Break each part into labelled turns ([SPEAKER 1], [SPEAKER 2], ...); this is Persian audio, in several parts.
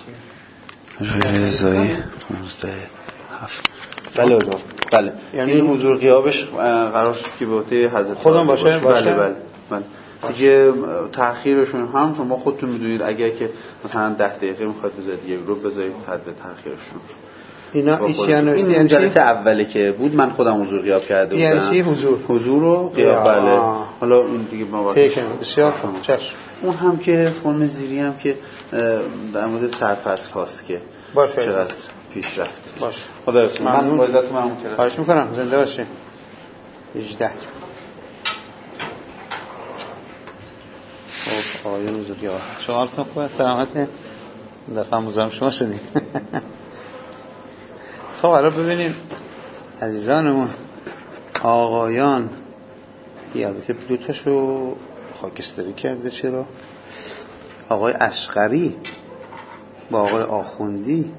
[SPEAKER 1] رضایی 15 7. بله حضور. بله. یعنی این حضور غیابش قرار شد که به عهده حضرت
[SPEAKER 2] خودم باشه.
[SPEAKER 1] بله. دیگه تأخیرشون هم شما خودتون میدونید، اگر که مثلا 10 دقیقه میخواد بذارید یک رو بذارید حد تأخیرشون.
[SPEAKER 2] اینا
[SPEAKER 1] این یعنی جلسه اوله که بود من خودم حضور غیاب کرده بودم.
[SPEAKER 2] یعنی چی
[SPEAKER 1] حضور رو غیاب؟ بله. حالا این دیگه ما
[SPEAKER 2] بسیار چشم.
[SPEAKER 1] اون هم که فرم زیری هم که در مورد سرفصل هاست که
[SPEAKER 2] باشه
[SPEAKER 1] چقدر پیش رفته.
[SPEAKER 2] باشه.
[SPEAKER 1] خدا رسول. من با عزت ممنون کردم.
[SPEAKER 2] خواهش میکنم. زنده باشه. 18. خب آقای بزرگوار شما حالتون خوبه؟ سلامت نه؟ دفعه مزاحم شما شدیم. خب حالا ببینیم عزیزانمون آقایان البته دوتاشو خاکستری کرده. چرا؟ آقای اشقری با آقای آخوندی،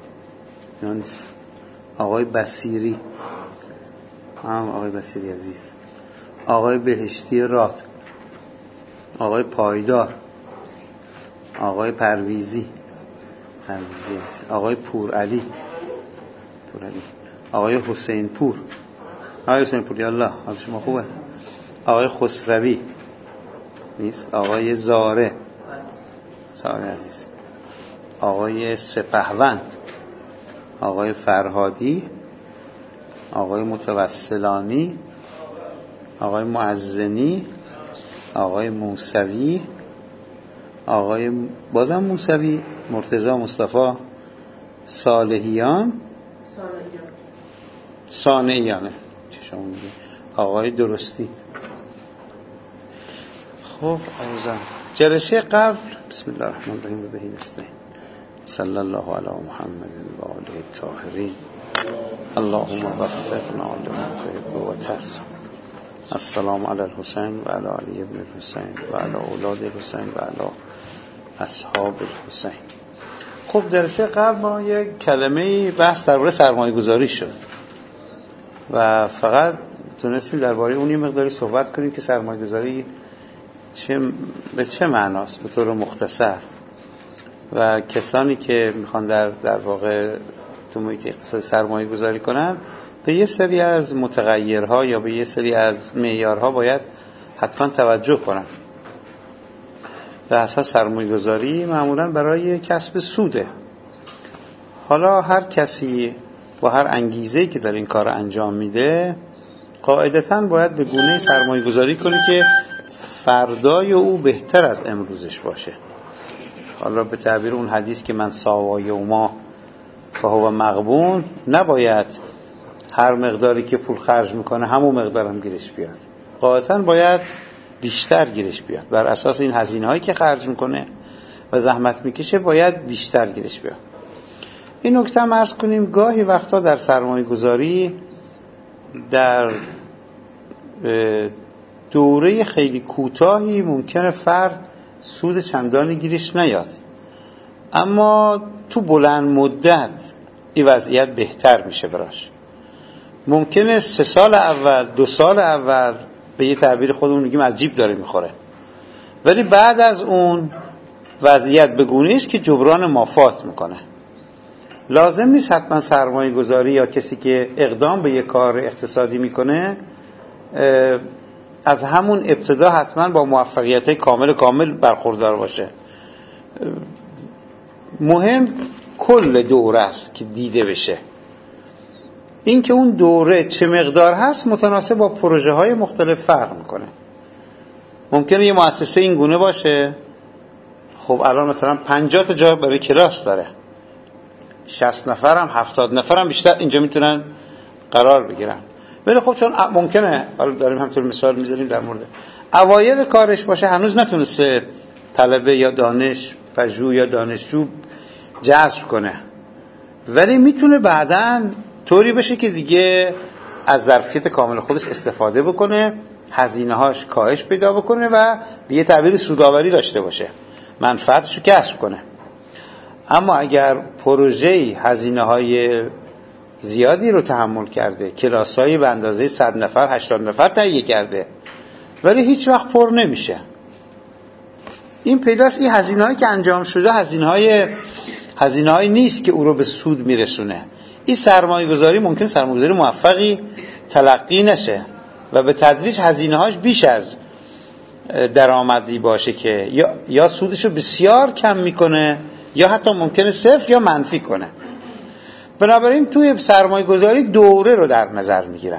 [SPEAKER 2] آقای بصیری، آقای بصیری عزیز، آقای بهشتی راد، آقای پایدار، آقای پرویزی، آقای پورعلی، آقای حسین پور، آقای حسین پور یالله حال شما خوبه، آقای خسروی نیست، آقای زاره عزیز، آقای سپهوند، آقای فرهادی، آقای متوسلانی، آقای معزنی، آقای موسوی، آقای بازم موسوی، مرتضی مصطفی، صالحیان صانعیانه چشم میگه، آقای درستی. خب عزیزان جلسه قبل بسم الله الرحمن الرحیم و بهی نستعین صلی الله علی محمد و آله الطاهرین اللهم وفقنا لما تحب و ترضى. السلام علی الحسین و علی علی ابن الحسین و علی اولاد الحسین و علی اصحاب الحسین. خب جلسه قبل ما یک کلمه بحث درباره سرمایه گذاری شد و فقط تونستیم درباره اون یه مقداری صحبت کنیم که سرمایه گذاری به چه معناست به طور مختصر، و کسانی که میخوان در واقع تو محیط اقتصادی سرمایه گذاری کنن به یه سری از متغیرها یا به یه سری از معیارها باید حتما توجه کنن. به اساس سرمایه گذاری معمولا برای کسب سوده. حالا هر کسی با هر انگیزه‌ای که در این کار انجام میده قاعدتاً باید به گونه‌ای سرمایه گذاری کنه که فردای او بهتر از امروزش باشه. حالا به تعبیر اون حدیث که من ساوای اوما فهو مغبون، نباید هر مقداری که پول خرج میکنه همون مقدار هم گیرش بیاد. قاعدتاً باید بیشتر گیرش بیاد. بر اساس این هزینه هایی که خرج میکنه و زحمت میکشه باید بیشتر گیرش بیاد. این نکته هم عرض کنیم گاهی وقتا در سرمایه گذاری در دوره خیلی کوتاهی ممکنه فرد سود چندانی گیرش نیاد، اما تو بلند مدت این وضعیت بهتر میشه براش. ممکنه 3 سال اول 2 سال اول به یه تعبیر خودمون میگیم از جیب داره میخوره، ولی بعد از اون وضعیت به گونه‌ای است که جبران مافات میکنه. لازم نیست حتما سرمایه گذاری یا کسی که اقدام به یه کار اقتصادی میکنه از همون ابتدا حتما با موفقیت کامل برخوردار باشه. مهم کل دوره است که دیده بشه. این که اون دوره چه مقدار هست متناسب با پروژه های مختلف فرق میکنه. ممکنه یه مؤسسه این گونه باشه، خب الان مثلا 50 تا جا برای کلاس داره، 60 نفرم 70 نفرم بیشتر اینجا میتونن قرار بگیرن، ولی خب چون ممکنه حالا داریم همطور مثال میذاریم در مورد اوایل کارش باشه هنوز نتونسته طلبه یا دانشپژوه یا دانشجو جذب کنه، ولی میتونه بعداً طوری بشه که دیگه از ظرفیت کامل خودش استفاده بکنه، هزینه‌هاش کاهش پیدا بکنه و به یه تعبیر سودآوری داشته باشه، منفعتشو کسب کنه. اما اگر پروژه‌ای هزینه‌های زیادی رو تحمل کرده، کلاس‌های به اندازه 100 نفر 80 نفر تهیه کرده ولی هیچ وقت پر نمیشه، این پیداست این هزینه‌هایی که انجام شده هزینه‌های هزینه‌هایی نیست که او رو به سود میرسونه. این سرمایه‌گذاری ممکن سرمایه‌گذاری موفقی تلقی نشه و به تدریج هزینه‌هاش بیش از درآمدی باشه که یا سودش رو بسیار کم میکنه یا حتی ممکنه صفر یا منفی کنه. بنابراین توی سرمایه‌گذاری دوره رو در نظر میگیرن.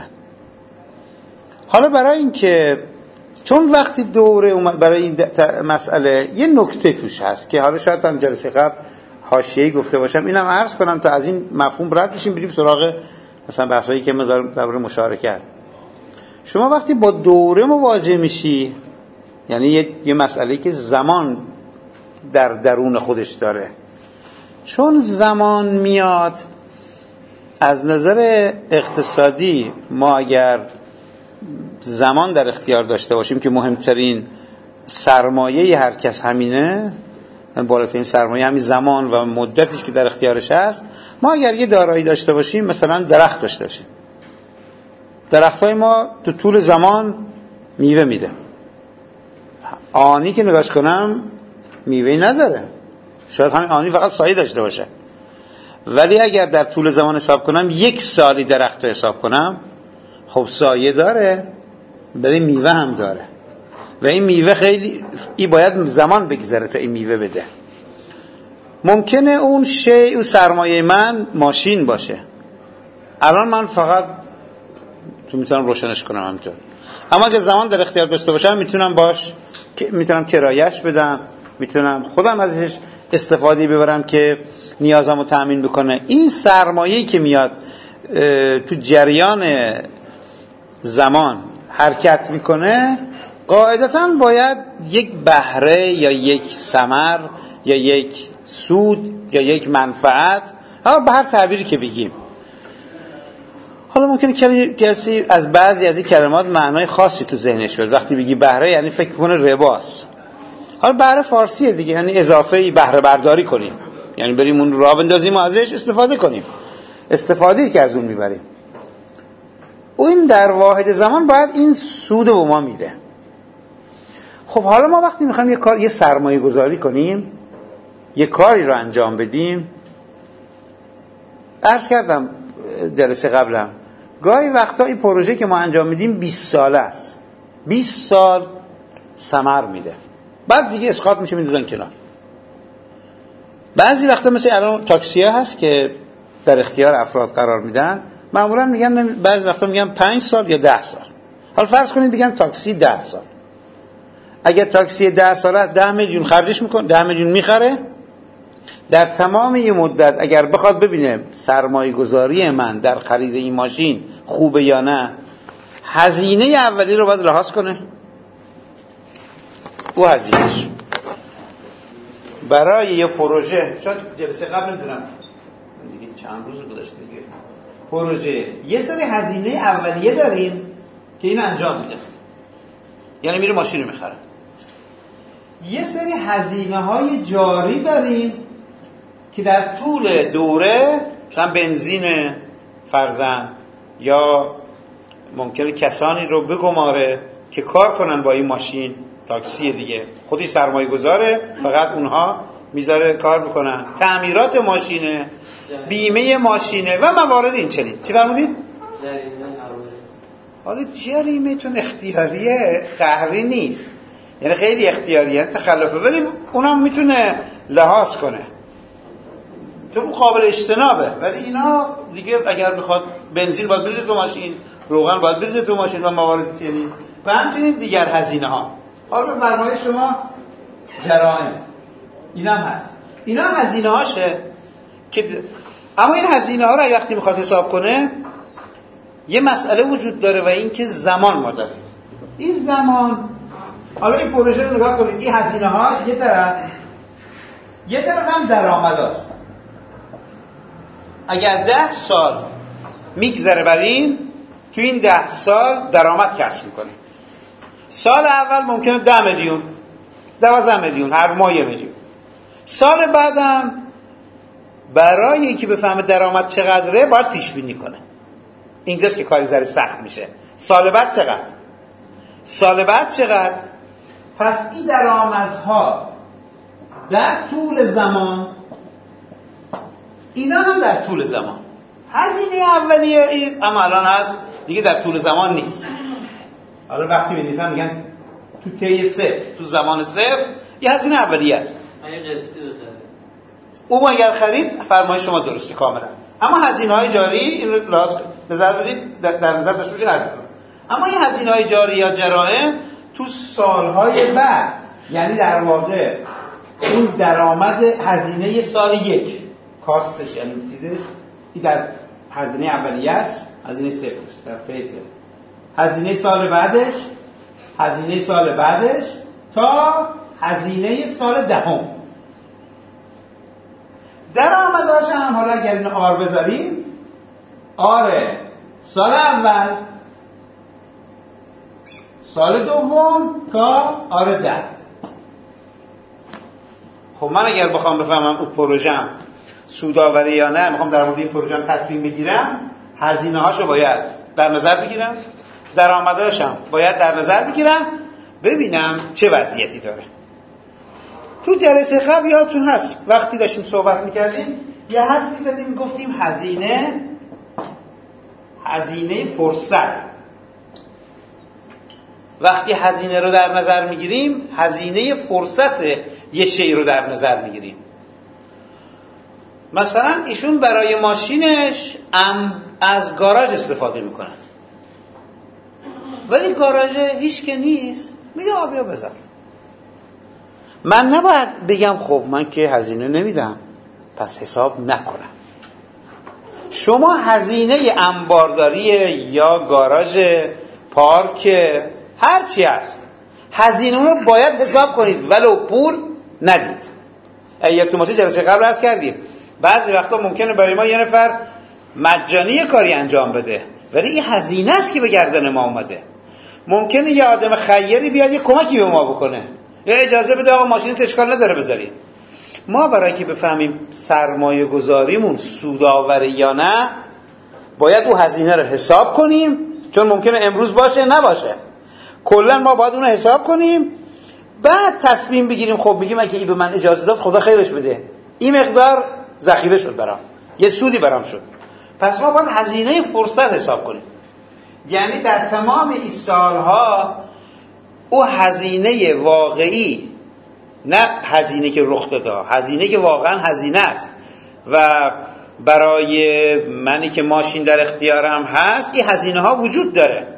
[SPEAKER 2] حالا برای اینکه چون وقتی دوره اومد برای این مسئله یه نکته توش هست که حالا شاید هم جلسه قبل حاشیه‌ای گفته باشم، اینم عرض کنم تا از این مفهوم رد بشیم بریم سراغ مثلا بحثایی که ما داریم درباره مشارکت. شما وقتی با دوره مواجه میشی، یعنی یه مسئله‌ای که زمان در درون خودش داره، چون زمان میاد از نظر اقتصادی ما اگر زمان در اختیار داشته باشیم که مهمترین سرمایه هر کس همینه، بالاترین سرمایه همین زمان و مدتش که در اختیارش هست، ما اگر یه دارایی داشته باشیم، مثلا درخت داشته باشیم، درختای ما تو طول زمان میوه میده. آنی که نگاش کنم میوهی نداره، شاید همین آنی فقط سایه داشته باشه، ولی اگر در طول زمان حساب کنم 1 سالی درخت رو حساب کنم، خب سایه داره برای میوه هم داره و این میوه خیلی باید زمان بگذره تا این میوه بده. ممکنه اون سرمایه من ماشین باشه، الان من فقط میتونم روشنش کنم همینطور، اما اگه زمان در اختیار داشته باشم میتونم کرایه‌اش بدم، میتونم خودم ازش استفاده ببرم که نیازمو تأمین بکنه. این سرمایه‌ای که میاد تو جریان زمان حرکت میکنه قاعدتاً باید یک بهره یا یک ثمر یا یک سود یا یک منفعت، حالا به هر تعبیری که بگیم. حالا ممکنه کسی از بعضی از این کلمات معنای خاصی تو ذهنش بیاد. وقتی بگی بهره یعنی فکر کنه رباست. حالا بهره فارسیه دیگه، یعنی اضافه بهره برداری کنیم، یعنی بریم اون راه بندازیم و ازش استفاده کنیم، استفاده‌ای که از اون میبریم. این در واحد زمان باید این سود به ما میده. خب حالا ما وقتی میخوایم یه سرمایه گذاری کنیم، یه کاری رو انجام بدیم، عرض کردم جلسه قبلم گاهی وقتا این پروژه که ما انجام میدیم 20 ساله است، 20 سال ثمر میده، بعد دیگه اسقاط میشه میندازن کنار. بعضی وقتا مثل الان تاکسی‌ها هست که در اختیار افراد قرار میدن، معمولا میگن بعضی وقتا میگن 5 سال یا 10 سال. حالا فرض کنید بگن تاکسی 10 سال. اگر تاکسی 10 ساله 10 میلیون خرجش میکنه، 10 میلیون میخره، در تمام این مدت اگر بخواد ببینه سرمایه گذاری من در خرید این ماشین خوبه یا نه، هزینه اولی رو باید لحاظ کنه. او هزینهش برای یه پروژه، شاید جلسه قبل نمیدونم دیگه چند روز گذشته دیگه، پروژه یه سری هزینه اولیه داریم که این انجام میده، یعنی میره ماشین رو میخره. یه سری هزینه های جاری داریم که در طول دوره، مثلا بنزین فرضاً، یا ممکنه کسانی رو بگماره که کار کنن با این ماشین، تاکسی دیگه خودی سرمایه گذاره، فقط اونها میذاره کار بکنن، تعمیرات ماشینه، بیمه ماشینه و موارد این چنین. چی فرمودید؟ حالا جریمه چون اختیاریه، قهری نیست، یعنی خیلی اختیاریه، یعنی تخلفه، ولی اونم میتونه لحاظ کنه، تو قابل اجتنابه. ولی اینا دیگه اگر میخواد بنزین باید بریزه تو ماشین، روغن باید بریزه تو ماشین و موارد چنین و همچنین دیگر هزینه ها. حالا به فرمایش شما جرائم اینا هم هست، اینا هم هزینه هاشه که اما این هزینه ها رو وقتی میخواد حساب کنه یه مسئله وجود داره و این که زمان ما داریم. این زمان، حالا این پروژه رو نگاه کنید، این هزینه هاش یه طرف هم درآمد هاست. اگر 10 سال میگذره بر این، تو این 10 سال درآمد کسب میکنه. سال اول ممکنه 10 میلیون 12 میلیون، هر ماه 1 میلیون. سال بعدم برای اینکه بفهمه درآمد چقدره باید پیش بینی کنه. اینجاست که کاری ذره سخت میشه. سال بعد چقدر؟ سال بعد چقدر؟ پس این درآمدها در طول زمان اینا هم در طول زمان. هزینه اولیه اما الان هست دیگه، در طول زمان نیست. حالا وقتی می‌نویسن میگن تو طی صفر، تو زمان صفر یه هزینه اولیه است.
[SPEAKER 3] اگه قسطی بخره
[SPEAKER 2] او اگر خرید فرمایش شما درسته کاملا. اما هزینه‌های جاری این رو نظر بدید، در نظر داشته باشید. اما این هزینه‌های جاری یا جرائم تو سالهای بعد، یعنی در واقع اون درآمد هزینه سال یک کاستش، یعنی چیزش این در هزینه اولیه‌اش، هزینه صفرش در طی صفر، هزینه سال بعدش، هزینه سال بعدش تا هزینه سال دهم. درآمداش هم حالا اگر این آر بذاریم، آر سال اول، سال دوم تا آر 10. خب من اگر بخوام بفهمم اون پروژم سودآوره یا نه، میخوام در مورد این پروژم تصمیم بگیرم، هزینه هاشو باید در نظر بگیرم، درآمداشم باید در نظر بگیرم، ببینم چه وضعیتی داره. تو جلسه قبل یادتون هست وقتی داشتیم صحبت میکردیم یه حرفی زدیم، گفتیم هزینه فرصت. وقتی هزینه رو در نظر میگیریم، هزینه فرصت یه شی رو در نظر میگیریم. مثلا ایشون برای ماشینش از گاراژ استفاده میکنن، ولی گاراژ هیچ که نیست، میگه آبیا بذار. من نباید بگم خب من که هزینه نمیدم پس حساب نکنم. شما هزینه انبارداری یا گاراژ، پارک، هر چی هست، هزینه رو باید حساب کنید ولو پول ندید. یادتون باشه جلسه قبل عرض کردیم بعضی وقتا ممکنه برای ما یه نفر مجانی کاری انجام بده، ولی این هزینه است که به گردن ما اومده. ممکنه یه آدم خیری بیاد یه کمکی به ما بکنه، یا اجازه بده آقا ماشینت اشکال نداره بذاری. ما برای که بفهمیم سرمایه گذاریمون سودآوره یا نه، باید اون هزینه رو حساب کنیم، چون ممکنه امروز باشه نباشه. کلا ما باید اون رو حساب کنیم، بعد تصمیم بگیریم. خب بگیم اگه این به من اجازه داد خدا خیرش بده، این مقدار ذخیره شد برام، یه سودی برام شد، پس ما باید هزینه فرصت حساب کنیم. یعنی در تمام این سالها او هزینه واقعی، نه هزینه که رخ داده، هزینه که واقعا هزینه است و برای منی که ماشین در اختیارم هست این هزینه ها وجود داره.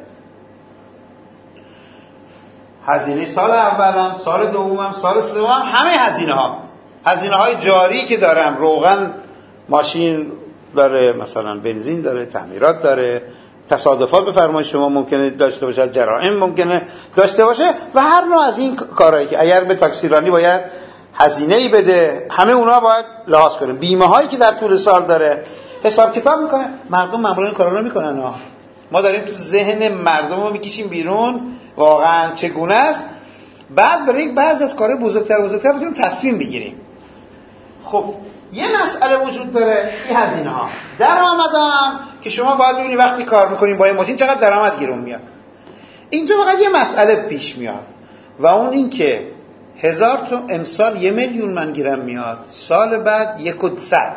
[SPEAKER 2] هزینه سال اولم، سال دومم، سال سومم، همه هزینه های جاری که دارم، روغن ماشین داره، مثلا بنزین داره، تعمیرات داره، تصادفات به فرمایش شما ممکنه داشته باشه، جرائم ممکنه داشته باشه و هر نوع از این کارهایی که اگر به تاکسیرانی باید هزینه‌ای بده، همه اونها باید لحاظ کنیم. بیمه هایی که در طول سال داره حساب کتاب میکنه. مردم معمولا این کارا رو میکنن ما داریم تو ذهن مردم رو میکشیم بیرون واقعا چگونه است، بعد برای بعضی از کارهای بزرگتر بتونیم تصمیم بگیریم. خب یه مسئله وجود داره، این هزینه ها. درآمد هم که شما باید ببینید وقتی کار میکنیم با این ماشین چقدر درآمد گیرون میاد. اینجا فقط یه مسئله پیش میاد و اون این که 1000 تا امسال 1,000,000 من گیرم میاد، سال بعد 100.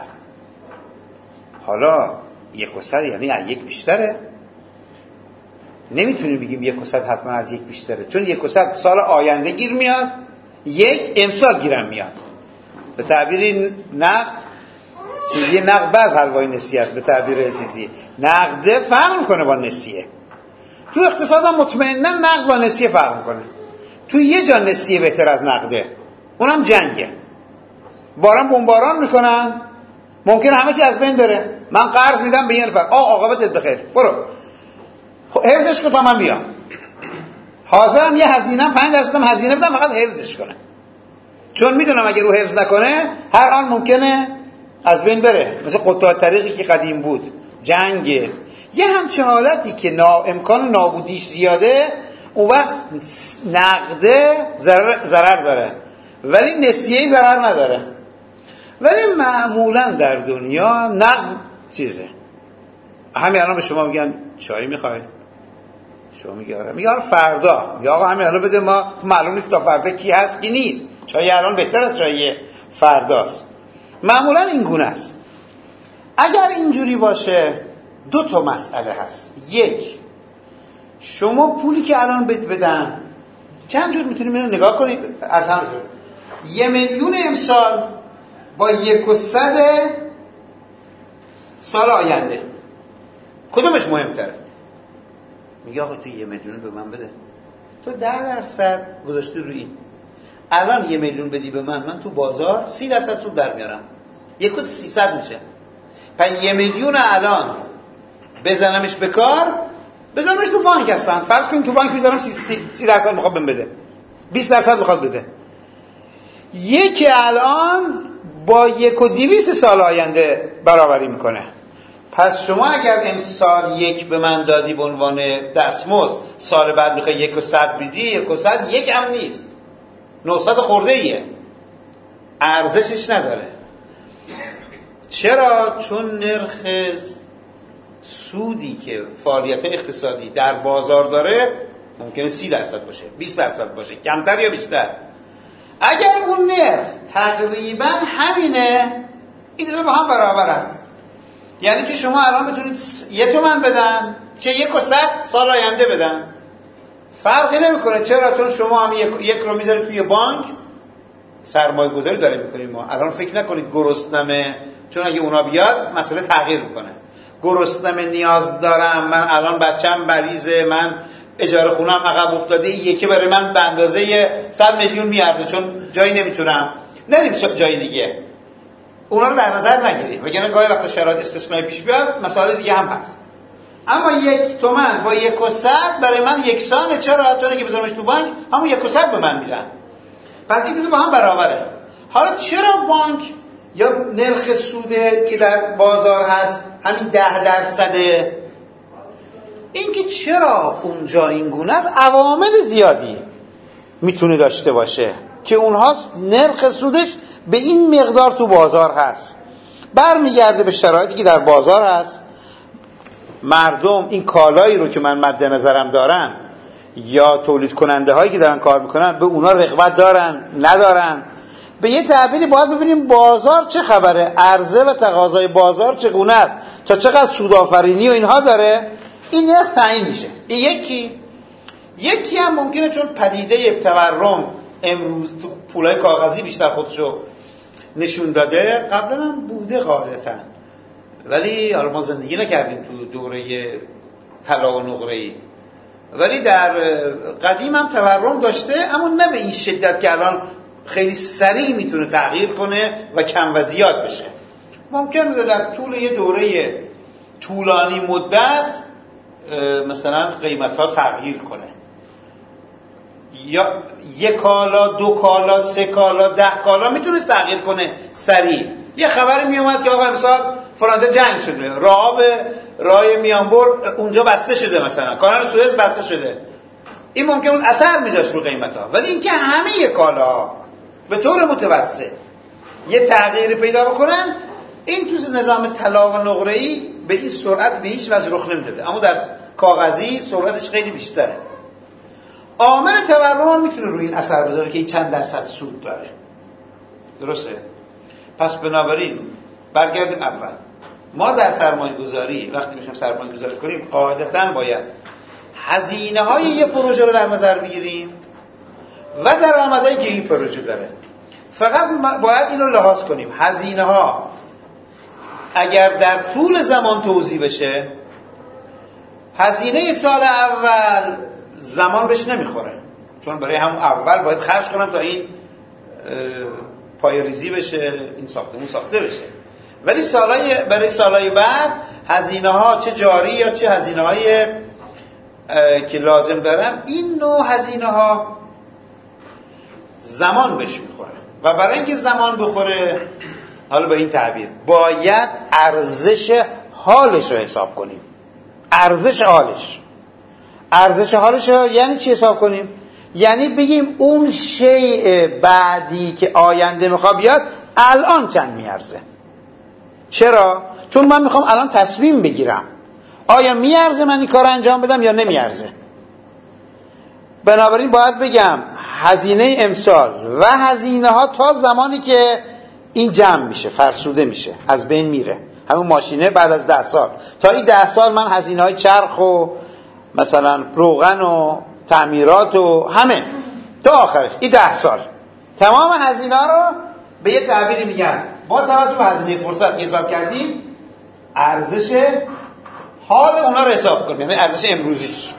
[SPEAKER 2] حالا 100 یعنی از یک بیشتره؟ نمیتونیم بگیم 100 حتما از یک بیشتره، چون 100 سال آینده گیر میاد، یک امسال گیرم میاد. به تعبیر نقد، سیدی نقد بعض حلوای نسیه است، به تعبیر چیزی نقده فرق میکنه با نسیه. تو اقتصاد هم مطمئنا نقد با نسیه فرق میکنه. تو یه جا نسیه بهتر از نقده، اونم جنگه. بمباران میکنن، ممکنه همه چی از بین بره. من قرض میدم به یه نفر، عاقبتت بخیر، برو حفظش کن تا من بیام. حاضرم یه هزینه 5% هم هزینه بدم فقط حفظش کنه، چون میدونم اگه رو حفظ نکنه هر آن ممکنه از بین بره. مثل قطاع طریقی که قدیم بود، جنگ، یه همچه حالتی که امکان نابودیش زیاده، اون وقت نقده ضرر داره ولی نسیه‌ای ضرر نداره. ولی معمولا در دنیا نقد چیزه. همین الان به شما میگن چای میخوای؟ شما میگه آره، میگه فردا، یا آقا همین الان بده، ما معلوم نیست تا فردا کی هست کی نیست، چای الان بهتر از چای فرداست. معمولا این گونه است. اگر اینجوری باشه دو تا مسئله هست. یک، شما پولی که الان بهت بدن چند جور میتونیم اینو نگاه کنیم از هم. 1,000,000 امسال با 100 سال آینده کدومش مهمتره؟ میگه آقا تو 1,000,000 به من بده، تو 10% گذاشتی روی این، الان 1,000,000 بدی به من تو بازار 30% سود در میارم، 1,300 میشه. پس 1,000,000 الان بزنمش به کار، بزنمش تو بانک هستن، فرض کن تو بانک میذارم 30% میخواد بهم بده، 20% میخواد بده. یکی الان با 1,200 سال آینده برابری میکنه. پس شما اگر امسال 1 به من دادی به عنوان دستمزد، سال بعد میخوای 1,100 بدی، 1,100 1 هم نیست، 900 خورده ایه، ارزشش نداره. چرا؟ چون نرخ سودی که فعالیت اقتصادی در بازار داره ممکنه 30% باشه، 20% باشه، کمتر یا بیشتر. اگر اون نرخ تقریبا همینه، این دو با هم برابرن. یعنی چه شما الان بتونید 1 تومن بدن، چه 1,100 سال آینده بدن، فرقی نمیکنه. چرا؟ چون شما هم 1 رو میذارید توی بانک، سرمایه گذاری داریم میکنیم. ما الان فکر نکنید گرسنمه، چون اگه اونا بیاد مسئله تغییر میکنه. گرسنمه، نیاز دارم، من الان بچم مریضه، من اجاره خونم عقب افتاده، یکی برای من به اندازه 100 میلیون میارزه، چون جایی نمیتونم، نریم جای دیگه. اونا رو در نظر نگیریم، وگرنه گاهی وقتا شرایط استثنایی پیش بیاد مسائل دیگه هم هست. اما 1 تومن با 1,100 برای من یکسانه. چرا؟ چون اگه بذارمش تو بانک همون 1,100 به من میدن. پس این دو با هم برابره. حالا چرا بانک یا نرخ سوده که در بازار هست همین 10%؟ این که چرا اونجا این گونه است، عوامل زیادی میتونه داشته باشه که اونها نرخ سودش به این مقدار تو بازار هست. برمیگرده به شرایطی که در بازار هست، مردم این کالایی رو که من مد نظرم دارن یا تولید کننده هایی که دارن کار میکنن به اونا رغبت دارن ندارن. به یه تعبیری باید ببینیم بازار چه خبره، عرضه و تقاضای بازار چگونه است، تا چقدر سودآفرینی و اینها داره، این نرخ تعیین میشه. یکی هم ممکنه چون پدیده تورم امروز تو پولای کاغذی بیشتر خودشو نشون داده، قبلا هم بوده قاعدتاً، ولی حالا ما زندگی نکردیم تو دوره طلا و نقره‌ای، ولی در قدیم هم تورم داشته، اما نه به این شدت که الان خیلی سریع میتونه تغییر کنه و کم و زیاد بشه. ممکنه در طول یه دوره طولانی مدت مثلا قیمت ها تغییر کنه، یا 1 کالا، 2 کالا، 3 کالا، 10 کالا میتونست تغییر کنه سریع. یه خبری میومد که آقا امسال فرانسه جنگ شده، راه میانبر اونجا بسته شده، مثلا کانال سوئز بسته شده، این ممکنه بود اثر میذاشت رو قیمت ها. ولی اینکه همه کالا به طور متوسط یه تغییر پیدا بکنن، این تو نظام طلا و نقره‌ای به این سرعت به هیچ وجه رخ نمیداده، اما در کاغذی سرعتش خیلی بیشتره. عامل تورم هم میتونه روی این اثر بذاره که این چند درصد سود داره. درسته؟ پس بنابراین برگردیم اول، ما در سرمایه گذاری وقتی میخوایم سرمایه گذاری کنیم قاعدتاً باید هزینه های یه پروژه رو در نظر بگیریم و درآمدایی که این پروژه داره. فقط باید اینو لحاظ کنیم، هزینه ها اگر در طول زمان توزیع بشه، هزینه سال اول زمان بهش نمیخوره، چون برای همون اول باید خرج کنم تا این پای ریزی بشه، این ساختمون ساخته بشه. ولی برای سالهای بعد هزینه ها چه جاری یا چه هزینه های که لازم دارم، این نوع هزینه ها زمان بهش میخوره و برای اینکه زمان بخوره، حالا با این تعبیر باید ارزش حالش رو حساب کنیم. ارزش حالش رو یعنی چی حساب کنیم؟ یعنی بگیم اون شیء بعدی که آینده میخواد بیاد الان چند میارزه. چرا؟ چون من میخوام الان تصمیم بگیرم آیا میارزه من این کار انجام بدم یا نمیارزه. بنابراین باید بگم هزینه امسال و هزینه ها تا زمانی که این جمع میشه، فرسوده میشه، از بین میره، همون ماشینه بعد از 10 سال. تا این 10 سال من هزینه‌های چرخ و مثلا روغن و تعمیرات و همه تا آخرش این 10 سال تمام هزینه رو به یه تعبیری میگن با توجه به هزینه فرصت حساب کردیم، ارزش حال اونا رو حساب کنیم، یعنی ارزش امروزیش.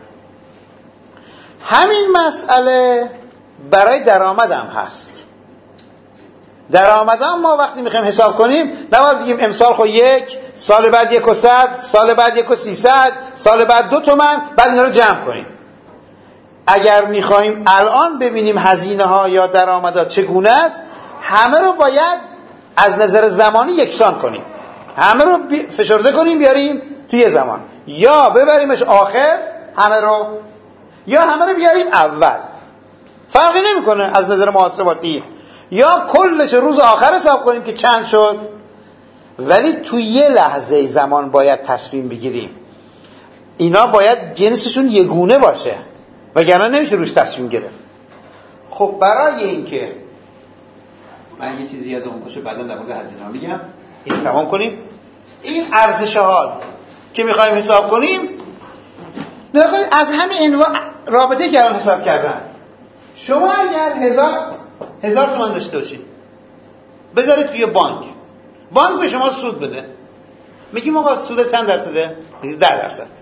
[SPEAKER 2] همین مسئله برای درآمد هم هست. درآمد هم ما وقتی میخوایم حساب کنیم نباید بگیم امسال خب 1، سال بعد 1 و 100، سال بعد 1 و 300، سال بعد 2 تومن، بعد اینا رو جمع کنیم. اگر میخوایم الان ببینیم هزینه ها یا درآمدها چگونه است، همه رو باید از نظر زمانی یکسان کنیم، همه رو فشرده کنیم بیاریم توی زمان، یا ببریمش آخر همه رو، یا همه رو بیاریم اول، فرقی نمیکنه از نظر محاسباتی، یا کلش روز آخر حساب کنیم که چند شد. ولی توی یه لحظه زمان باید تصمیم بگیریم. اینا باید جنسشون یگونه باشه وگرنه نمیشه روش تصمیم گرفت. خب برای اینکه من یه چیزی یادم باشه بعدا در مورد هزینه‌ها میگم، این تمام کنیم. این ارزش حال که میخوایم حساب کنیم، نگاه کنید از همین انواع رابطه که الان حساب کردن، شما اگر 1000 تومان داشته باشید بذارید توی بانک به شما سود بده، میگیم آقا سود چند درصده؟ میگید 10%.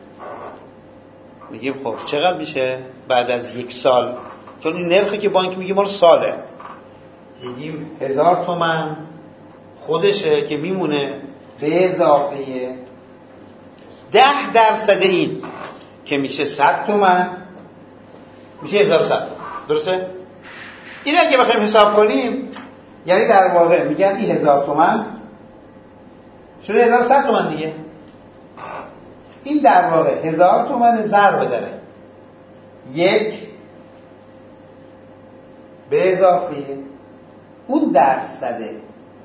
[SPEAKER 2] میگیم خب چقدر میشه بعد از 1 سال؟ چون این نرخی که بانک میگه مال ساله، میگیم 1000 تومان خودشه که میمونه به اضافه 10% این که میشه 100 تومان، میشه 1100 تومان. درسته؟ این اگه بخوایم حساب کنیم یعنی در واقع میگن این 1000 تومان شده 1100 تومان دیگه. این در واقع 1000 تومان ضرب داره 1 به اضافه اون درصده،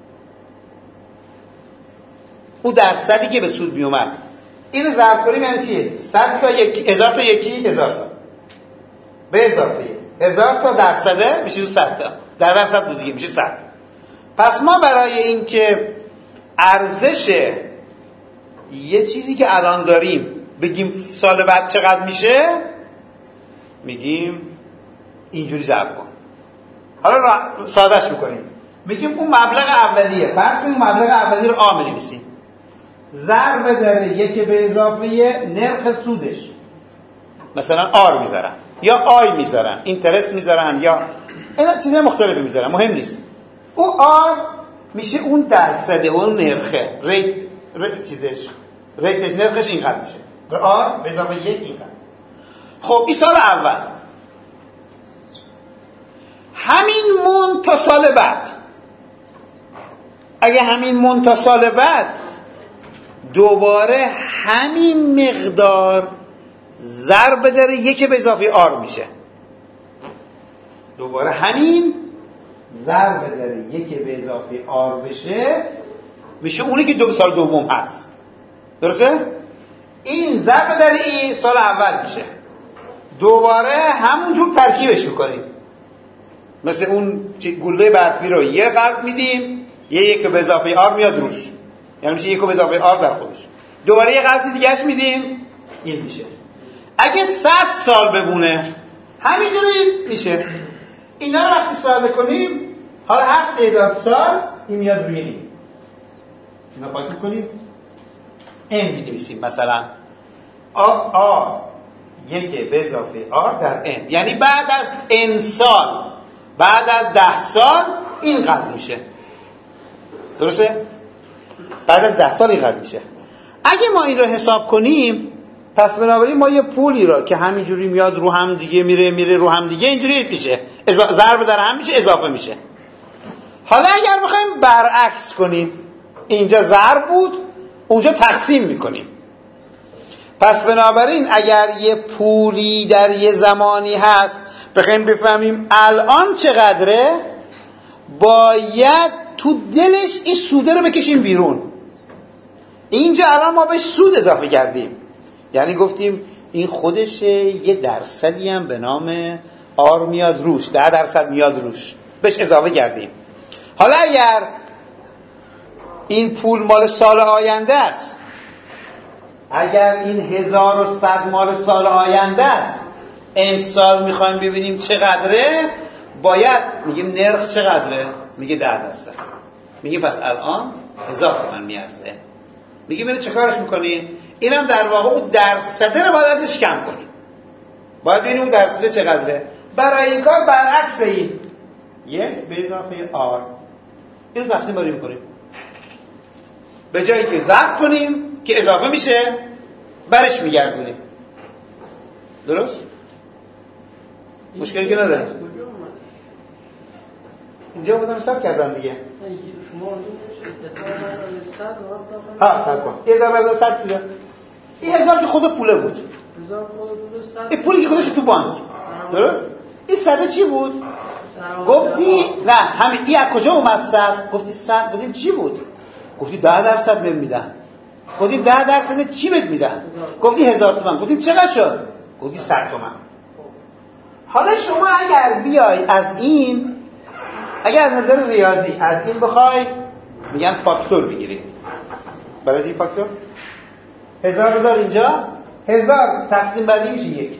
[SPEAKER 2] اون درصدی که به سود می اومد. اینو ضرب کنیم یعنی چیه؟ 100 تا 1000 تا 1000 تا به اضافه 1000 تا درصده میشه 100 تا، در درصد بود دیگه میشه 100. پس ما برای این که ارزش یه چیزی که الان داریم بگیم سال بعد چقدر میشه، میگیم اینجوری ضرب کن. حالا سادهش میکنیم، میگیم اون مبلغ اولیه، فرض کنیم مبلغ اولیه رو آ می‌نویسیم، ضرب در 1 به اضافه نرخ سودش، مثلا آر میذارن یا آی میذارن، اینترست میذارن یا اینا چیزای مختلفی میذارن، مهم نیست. او آر میشه اون درصده، اون نرخه، ریتش نرخش اینقدر میشه، و آر به اضافه 1 اینقدر. خب این سال اول، همین مون تا سال بعد، اگه همین مون تا سال بعد دوباره همین مقدار ضرب در 1 به اضافه آر میشه، دوباره همین ضرب در 1 به اضافه آر بشه، میشه اونی که 2 سال دوم هست. درسته؟ این ضرب در این سال اول میشه، دوباره همونجور ترکیبش میکنیم، مثل اون گوله برفی رو یه قرض میدیم، یه 1 به اضافه آر میاد روش، یعنی میشه 1 به اضافه آر در خودش، دوباره یه قرض دیگهش میدیم، این میشه. اگه 100 سال بمونه همینجوری میشه. اینا رو وقتی ساده کنیم، حالا هر تعداد سال این میاد روی این، اینا پاک میکنیم، این می‌نویسیم مثلا آ 1 به اضافه آر در n، یعنی بعد از n سال، بعد از 10 سال اینقدر میشه. درسته؟ بعد از 10 سال اینقدر میشه. اگه ما این رو حساب کنیم، پس بنابراین ما یه پولی رو که همینجوری میاد رو هم دیگه میره رو هم دیگه اینجوری میشه، ضرب در هم میشه، اضافه میشه. حالا اگر بخوایم برعکس کنیم، اینجا ضرب بود اونجا تقسیم میکنیم. پس بنابراین اگر یه پولی در یه زمانی هست بخوایم بفهمیم الان چقدره، باید تو دلش این سوده رو بکشیم بیرون. اینجا الان ما بهش سود اضافه کردیم، یعنی گفتیم این خودش یه درصدی هم به نام آر میاد روش، 10% میاد روش، بهش اضافه کردیم. حالا اگر این پول مال سال آینده است، اگر این 1100 مال سال آینده است، امسال میخوایم ببینیم چقدره، باید میگیم نرخ چقدره؟ میگه 10%. میگیم پس الان 1000 تومان میارزه. میگیم اینو چه کارش میکنی؟ اینم در واقع اون درصده رو باید ازش کم کنیم. باید ببینیم اون درصده چقدره. برای این کار برعکس این 1 به اضافه آر اینو تقسیم بری میکنیم. به جایی که ضرب کنیم که اضافه میشه برش میگردونیم. درست؟ مشکلی که نداره. اینجا بودم حساب کردم دیگه. ها صد کن. 1100 دیگه. این حساب که خود پوله بود. این پولی که گذاشت تو بانک. درست؟ این 100 چی بود؟ گفتی نه همین این از کجا اومد 100؟ گفتی 100 بودیم چی بود؟ گفتی 10% بهم میدن. گفتیم 10% چی بهت میدن؟ گفتی 1000 تومان. گفتیم چقدر شد؟ گفتی 100 تومان. حالا شما اگر بیای از این، اگر از نظر ریاضی از این بخوای، میگن فاکتور بگیری. برای این فاکتور 1000 اینجا 1000 تقسیم بر این میشه 1.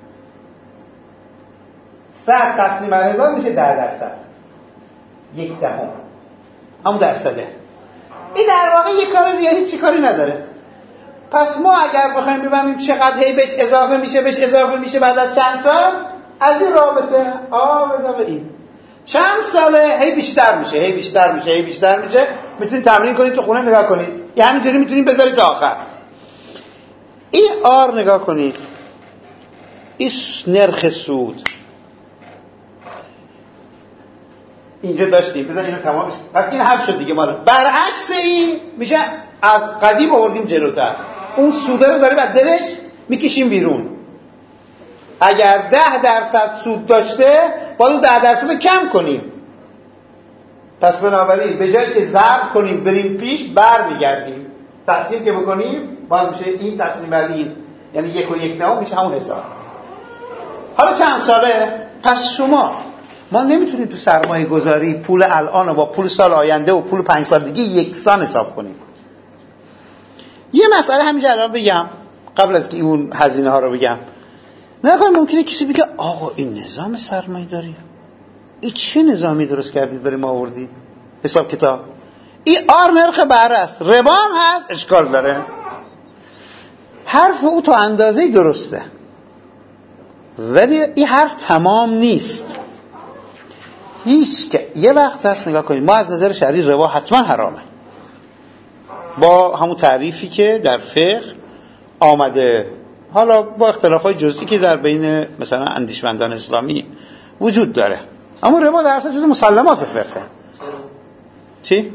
[SPEAKER 2] 100 تقسیم بر 1000 میشه 10%. 1 دهم. همون درصده. این در واقع یک کار ریاضی چی کاری نداره. پس ما اگر بخوایم ببینیم چقدر هی بهش اضافه میشه بعد از چند سال، از این رابطه اضافه این چند ساله هی بیشتر میشه. میتونید تمرین کنید تو خونه نگاه کنید. یه همینجوری میتونید بذارید تا آخر. این آر نگاه کنید. این نرخ سود اینجا داشتیم. بذار اینو تمامش. پس این حل شد دیگه مال. برعکس این میشه از قدیم آوردیم جلوتر. اون سوده رو داریم از دلش میکشیم بیرون. اگر 10% سود داشته باید اون 10% رو کم کنیم. پس بنابراین به جایی که ضرب کنیم بریم پیش برمیگردیم. تقسیم که بکنیم باید میشه این تقسیم بر این، یعنی 1 و 1 نهم میشه همون حساب. حالا چند ساله؟ پس ما نمیتونیم تو سرمایه گذاری پول الان رو با پول سال آینده و پول 5 سال دیگه یکسان حساب کنیم. یه مسئله همینجا الان بگم قبل از که اون هزینه ها رو بگم. نکنه ممکنه کسی بگه آقا این نظام سرمایه داری، این چه نظامی درست کردید برای ما آوردی حساب کتاب؟ این آر نرخ بهره است، ربا هم هست، اشکال داره. حرف او تا اندازه‌ای درسته ولی این حرف تمام نیست. هیچ که یه وقت هست نگاه کنید ما از نظر شرعی ربا حتما حرامه با همون تعریفی که در فقه آمده، حالا با اختلافات جزئی که در بین مثلا اندیشمندان اسلامی وجود داره، اما ربا در اصل جز مسلمات فقه. چی؟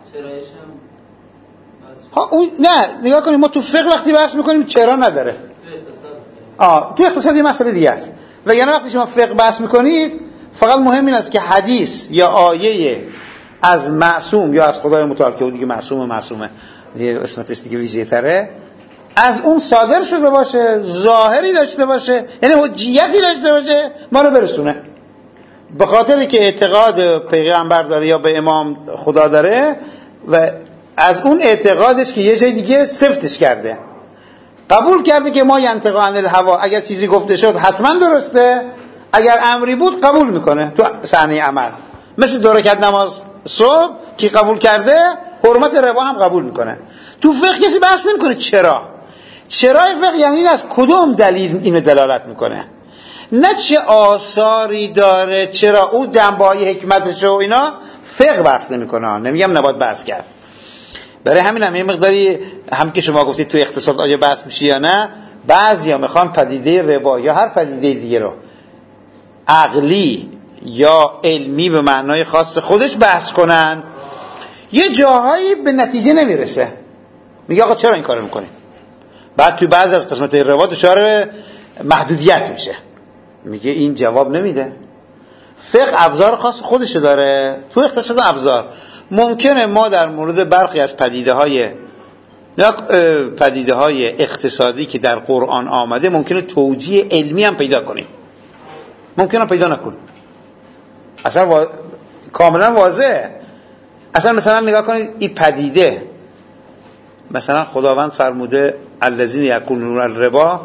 [SPEAKER 2] نه نگاه کنید ما تو فقه وقتی بحث میکنیم چرا نداره، تو اقتصاد یه مسئله دیگه است. وگرنه وقتی شما فقه بحث میکنید فقط مهم این است که حدیث یا آیه از معصوم یا از خدای متعال که اون دیگه معصومه دیگه اسمتش دیگه ویژه تره، از اون صادر شده باشه، ظاهری داشته باشه، یعنی حجیتی داشته باشه، ما رو برسونه. به خاطری که اعتقاد پیغمبر داره یا به امام خدا داره و از اون اعتقادش که یه جای دیگه سفتش کرده، قبول کرده که ما ینطق عن الهوا، اگر چیزی گفته شد حتما درسته، اگر امری بود قبول میکنه تو صحنه عمل. مثل 2 رکعت نماز صبح که قبول کرده حرمت ربا هم قبول میکنه. تو فقه کسی بحث نمیکنه چرای فقه یعنی این از کدوم دلیل اینو دلالت میکنه، نه چه آثاری داره، چرا او دنبای حکمتش و اینا فقه بحث نمیکنه. نمیگم نباید بحث کرد، برای همین هم یه مقداری هم که شما گفتید تو اقتصاد آیا بحث میشه یا نه، بعضیا میخوان پدیده ربا یا هر پدیده دیگه رو عقلی یا علمی به معنای خاص خودش بحث کنن، یه جاهایی به نتیجه نمیرسه، میگه آقا چرا این کارو میکنی؟ بعد توی بعضی از قسمت‌های ربا دچار محدودیت میشه، میگه این جواب نمیده. فقه ابزار خاص خودش داره، تو اقتصاد ابزار ممکنه ما در مورد برخی از پدیده‌های اقتصادی که در قرآن آمده ممکنه توجیه علمی هم پیدا کنیم، ممکنه پیدا نکنیم، اصلا کاملا واضحه. اصلا مثلا نگاه کنید این پدیده، مثلا خداوند فرموده الذین یأکلون الربا،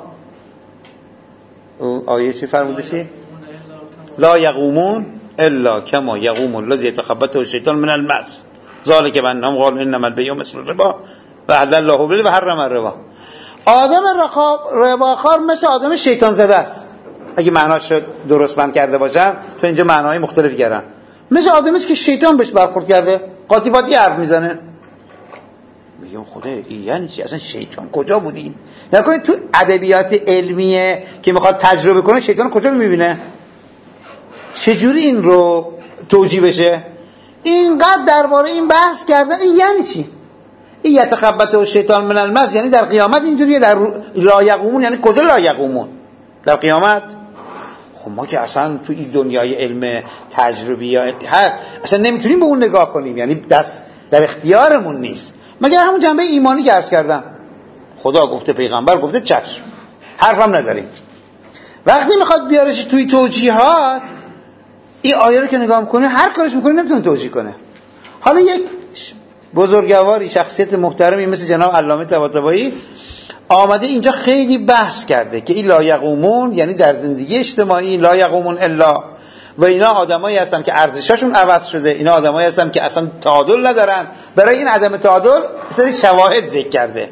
[SPEAKER 2] آیه چی فرموده چی؟ لا یقومون الا کما یقوم الذی یتخبطه الشیطان من المس ذلک بانهم قالوا انما البیع مثل الربا و احل الله البیع و حرم الربا. آدم رباخوار مثل آدم شیطان زده است، اگه معناش درست من کرده باشم، چون اینجا معناهای مختلفی کردن. مثل آدمی است که شیطان بهش برخورد کرده، قاطی باطی حرف میزنه. میگم خدا این یعنی چی؟ اصلا شیطان کجا بودین؟ نکنید تو ادبیات علمیه که میخواد تجربه کنه شیطان کجا میبینه؟ چجوری این رو توجیه بشه؟ اینقدر درباره این بحث کردن. این یعنی چی؟ این یتخبطه شیطان من المس یعنی در قیامت اینجوریه، در لا یقومون یعنی کجا لا یقومون؟ در قیامت. خب ما که اصلا تو این دنیای علم تجربی هست اصلا نمیتونیم به اون نگاه کنیم، یعنی دست در اختیارمون نیست، مگر همون جنبه ایمانی که عرض کردم. خدا گفته، پیغمبر گفته، چشم، حرفم نداریم. وقتی میخواد بیارش توی توجیهات، این آیه رو که نگاه میکنه هر کارش میکنه نمیتونه توجیه کنه. حالا یک بزرگواری، شخصیت محترمی مثل جناب علامه طباطبایی آمده اینجا خیلی بحث کرده که این لا یقومون یعنی در زندگی اجتماعی لا یقومون الا، و اینا آدمایی هستن که ارزششون عوض شده، اینا آدمایی هستن که اصلا تعادل ندارن. برای این عدم تعادل سری شواهد ذکر کرده.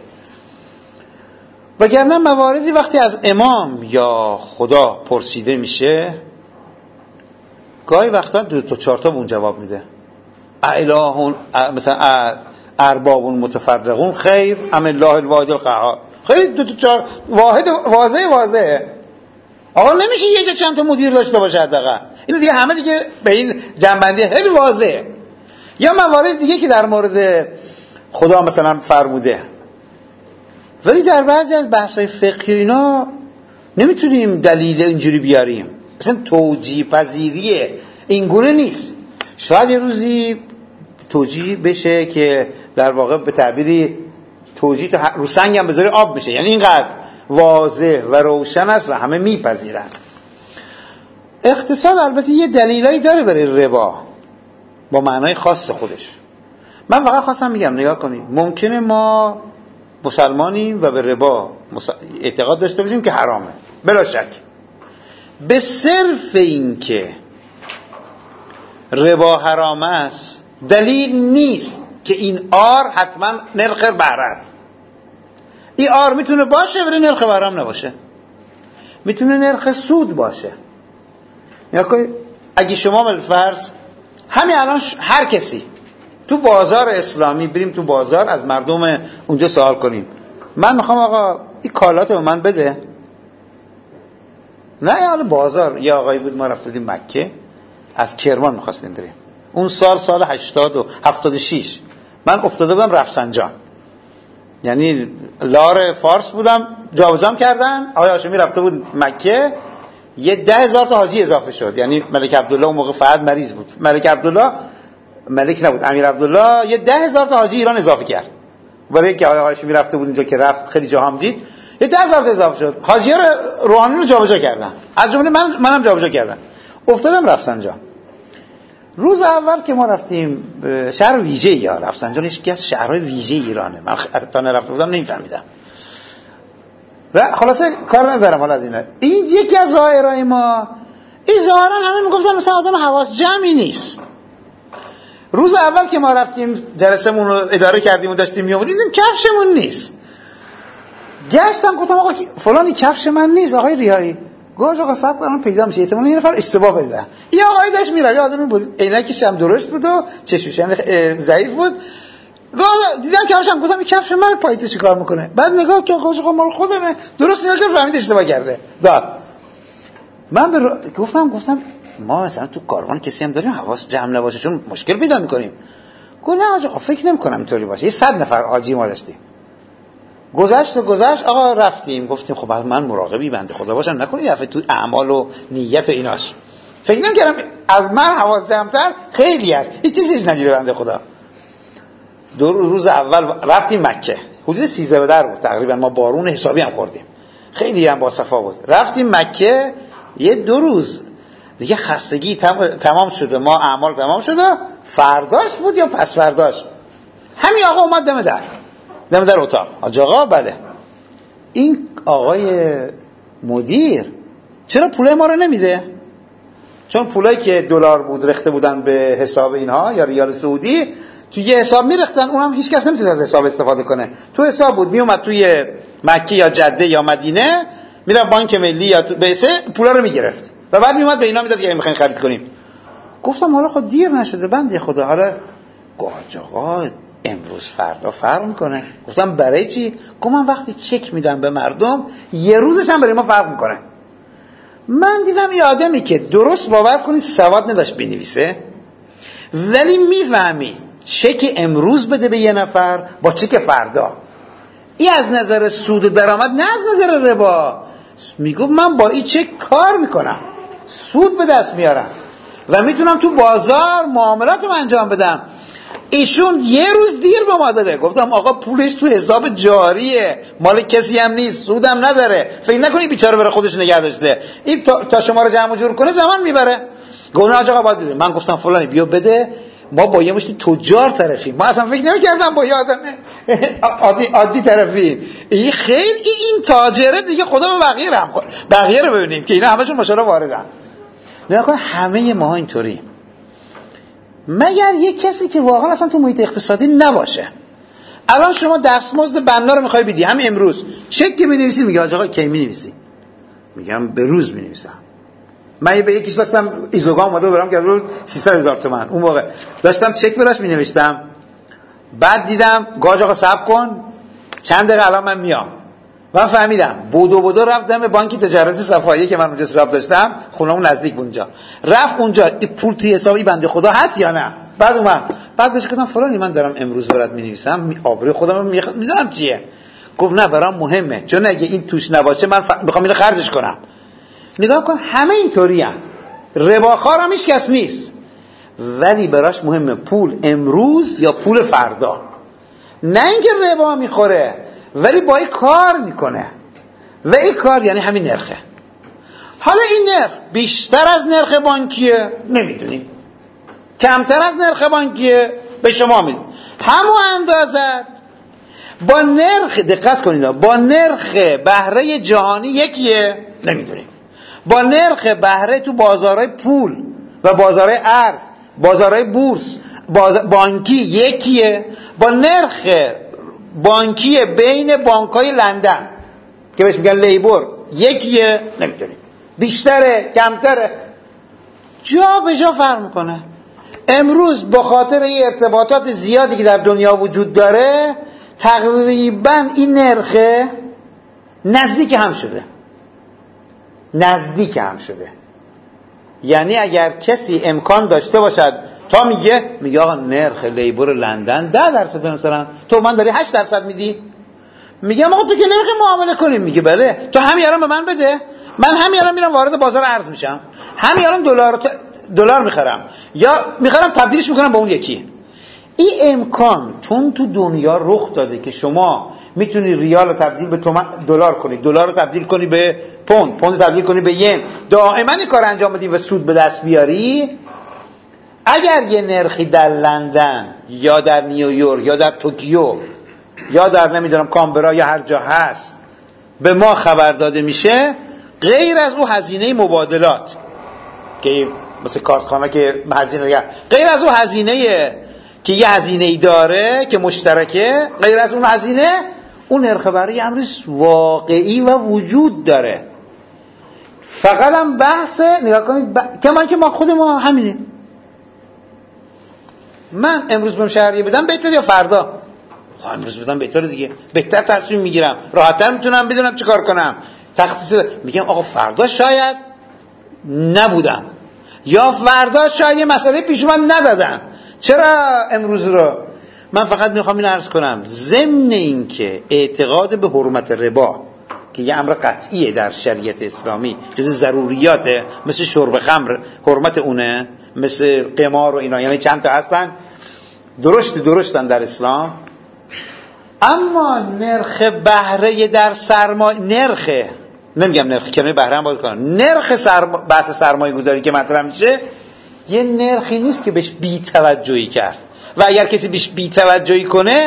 [SPEAKER 2] وگرنه مواردی وقتی از امام یا خدا پرسیده میشه، گاهی وقتا 2 تا 4 تا اون جواب میده. الهون مثلا ارباب متفرقون خیر ام الله الواحد القهار. خیلی 2 تا 4 واحد واضحه. آقا نمیشه یه جا چند تا مدیر داشته باشه حداقل. این دیگه همه دیگه به این جنبندی خیلی واضحه. یا موارد دیگه که در مورد خدا مثلا فرموده، ولی در بعضی از بحث‌های فقهی اینا نمیتونیم دلیل اینجوری بیاریم. اصلا توجیه پذیری این گونه نیست. شاید یه روزی توجیه بشه که در واقع به تعبیری توجیه رو سنگ هم بذاری آب میشه، یعنی اینقدر واضح و روشن است و همه میپذیرن. اقتصاد البته یه دلیلایی داره برای ربا با معنای خاص خودش. من فقط خواستم میگم نگاه کنید، ممکنه ما مسلمانیم و به ربا اعتقاد داشته باشیم که حرامه، بلا شک. به صرف این که ربا حرام است دلیل نیست که این آر حتما نرخ بهره است. این آر میتونه باشه ولی نرخ بهره هم نباشه، میتونه نرخ سود باشه. نگاه کنید، اگه شما بالفرض همین الان هر کسی تو بازار اسلامی بریم تو بازار از مردم اونجا سوال کنیم من میخوام آقا این کالات به من بده، نه حالا بازار. یه آقایی بود ما رفتیم مکه، از کرمان میخواستیم بریم، اون سال 80 و 76 من افتاده بودم رفسنجان، یعنی لار فارس بودم، جابجام کردن. آقای هاشمی رفته بود مکه، یه 10,000 تا حاجی اضافه شد. یعنی ملک عبدالله اون موقع فقط مریض بود، ملک عبدالله ملک نبود، امیر عبدالله یه 10,000 تا حاجی ایران اضافه کرد برای اینکه آقای هاشمی رفته بود اینجا که رفت خیلی جا هم دید، یه 10,000 تا اضافه شد. حاجی‌ها روحانی رو جابجا کردن، از جمله منم جابجا کردم. افتادم رفسنجان. روز اول که ما رفتیم شهر ویژه‌ای، یا رفسنجان یکی از شهرهای ویژه ایرانه، من تا نرفته بودم نمی‌فهمیدم. خلاصه کار ندارم حالا از اینا. این یکی از ظاهرای ما، این ظاهرا همه میگفتن مثلا آدم حواس جمعی نیست. روز اول که ما رفتیم جلسمون رو اداره کردیم و داشتیم میومدیم دیدیم کفشمون نیست. گشتم گفتم آقا فلانی کفش من نیست آقای ریایی. گوش آقا صبر کن پیدا میشه، احتمالاً یه نفر اشتباه بزنه. یه آقایی داشت میره، یه آدمی بود عینکش هم درشت بود و چشمش ضعیف بود. دیدم کفشم، گفتم این کفش من پای تو چیکار میکنه؟ بعد نگاه که گوش آقا مال خودمه، درست نگاه کردم فهمید اشتباه کرده. داد من گفتم ما مثلا تو کاروان کسی هم داریم حواس جمع نباشه چون مشکل پیدا میکنیم. گفت نه آقا فکر نمیکنم اینطوری باشه. 100 نفر حاجی ما داشتیم. گذشت آقا رفتیم گفتیم خب من مراقبی بنده خدا باشم، نکنید دفعه تو اعمال و نیت و ایناش فکر نمی‌کردم از من حواس جمع‌تر خیلی هست، هیچ چیزیش ندیده بنده خدا. روز اول رفتیم مکه، حدود 13 به در بود تقریبا، ما بارون حسابی هم خوردیم، خیلی هم با صفا بود. رفتیم مکه، یه 2 روز دیگه خستگی تمام شده، ما اعمال تمام شده، فرداش بود یا پس فرداش؟ همین آقا اومد دم در اتاق. حاج آقا بله، این آقای مدیر چرا پولای ما رو نمیده؟ چون پولایی که دلار بود ریخته بودن به حساب اینها یا ریال سعودی، تو یه حساب میرختن، اونم هیچ کس نمیتونه از حساب استفاده کنه. تو حساب بود، میومد توی مکه یا جده یا مدینه، میره بانک ملی یا تو بیسه پولا رو میگرفت و بعد میومد به اینا میداد که میخواین خرید کنیم. گفتم حالا خود دیر نشده بنده خدا، حالا گاج آقا امروز فردا فرق میکنه. گفتم برای چی؟ گفتم من وقتی چک میدم به مردم یه روزش هم برای ما فرق میکنه. من دیدم یه آدمی که درست باور کنید سواد نداشت بنویسه، ولی میفهمید چک امروز بده به یه نفر با چک فردا، این از نظر سود و درآمد نه از نظر ربا. میگفت من با این چک کار میکنم، سود به دست میارم و میتونم تو بازار معاملاتم انجام بدم. ایشون یه روز دیر به ما داده. گفتم آقا پولش تو حساب جاریه، مال کسی هم نیست، سودم نداره، فکر نکنی بیچاره بره خودش نگه داشته، این تا شما رو جمع جور کنه زمان میبره. گفتم آقا باید بده. من گفتم فلانی بیا بده، ما با یه مشت تجار طرفیم، ما اصلا فکر نمی‌کردم با یه آدم عادی طرفیم. این خیلی این تاجره دیگه، خدا به بقیه رو ببینیم که اینا همشون ماشاءالله واردن. نگاه همه ما اینطوری، مگر یک کسی که واقعا اصلا تو محیط اقتصادی نباشه. الان شما دستمزد بنا رو میخوای بدی، همین امروز چک که می‌نویسی، میگه آقا کی می‌نویسی؟ میگم به روز می‌نویسم. من به یکیش داشتم ایزوگام اومده برام که روز 300,000 تومان، اون موقع داشتم چک براش می‌نوشتم، بعد دیدم گاج آقا صبر کن چند دقیقه الان من میام. من فهمیدم بودو رفتم به بانک تجارتی صفایی که من اونجا حساب داشتم، خونمون نزدیک اونجا، رفت اونجا این پول توی حسابی بنده خدا هست یا نه. بعد اومد، بعد بهش گفتم فلانی من دارم امروز برات می‌نویسم، آبروی خودم رو میذارم چیه؟ گفت نه برام مهمه، چون اگه این توش نباشه من میخوام اینو خرجش کنم. نگاه کن همه اینطوریان، رباخوار هم هیچ کس نیست، ولی براش مهمه پول امروز یا پول فردا. نه اینکه ربا میخوره ولی با این کار میکنه و این کار یعنی همین نرخه. حالا این نرخ بیشتر از نرخ بانکیه نمیدونیم، کمتر از نرخ بانکیه به شما میدونیم، همون اندازت با نرخ، دقت کنید، با نرخ بهره جهانی یکیه نمیدونیم، با نرخ بهره تو بازارهای پول و بازارهای ارز، بازارهای بورس بانکی یکیه، با نرخ بانکی بین بانک‌های لندن که بهش میگن لیبور یکیه نمیدونیم، بیشتره کمتره، جا به جا فرق میکنه. امروز با خاطر این ارتباطات زیادی که در دنیا وجود داره تقریبا این نرخ نزدیک هم شده. یعنی اگر کسی امکان داشته باشد تا میگه آقا نرخ لیبور لندن 10% مثلا، تو من داری 8% میدی، میگم آقا تو که نمیخوای معامله کنیم، میگه بله تو همین الان به من بده، من همین الان میرم وارد بازار ارز میشم، همین الان دلار میخرم یا میخرم تبدیلش میکنم با اون یکی. این امکان چون تو دنیا رخ داده که شما میتونی ریال رو تبدیل به دلار کنی، دلار رو تبدیل کنی به پوند، پوند تبدیل کنی به ین، دائما این کار انجام بدی و سود به دست بیاری. اگر یه نرخی در لندن یا در نیویورک یا در توکیو یا در نمیدونم کامبرا یا هر جا هست به ما خبر داده میشه، غیر از اون هزینه مبادلات که مثل کارتخانه که هزینه، غیر از اون هزینه که یه هزینه‌ای داره که مشترکه، غیر از اون هزینه اون نرخ برای امروز واقعی و وجود داره. فقط هم بحث نگاه کنید که ما خود ما همینیم. من امروز بهم شهریه بدم بهتر یا فردا؟ امروز بدم بهتره دیگه، بهتر تصمیم میگیرم، راحت‌تر میتونم بدونم چه کار کنم، تخصیص میگم آقا فردا شاید نبودم یا فردا شاید یه مسئله پیش اومد ندادم، چرا امروز رو؟ من فقط میخوام این عرض کنم ضمن این که اعتقاد به حرمت ربا که یه امر قطعیه در شریعت اسلامی، جز ضروریاته، مثل شرب خمر حرمت اونه، مثل قمار و اینا، یعنی چند تا هستن درشتن در اسلام. اما نرخ بهره در نمیگم نرخ کلمه بهره هم باید کنم، نرخ بحث سرمایه گذاری که مطرح میشه یه نرخی نیست که بهش بی توجهی کرد و اگر کسی بهش بی توجهی کنه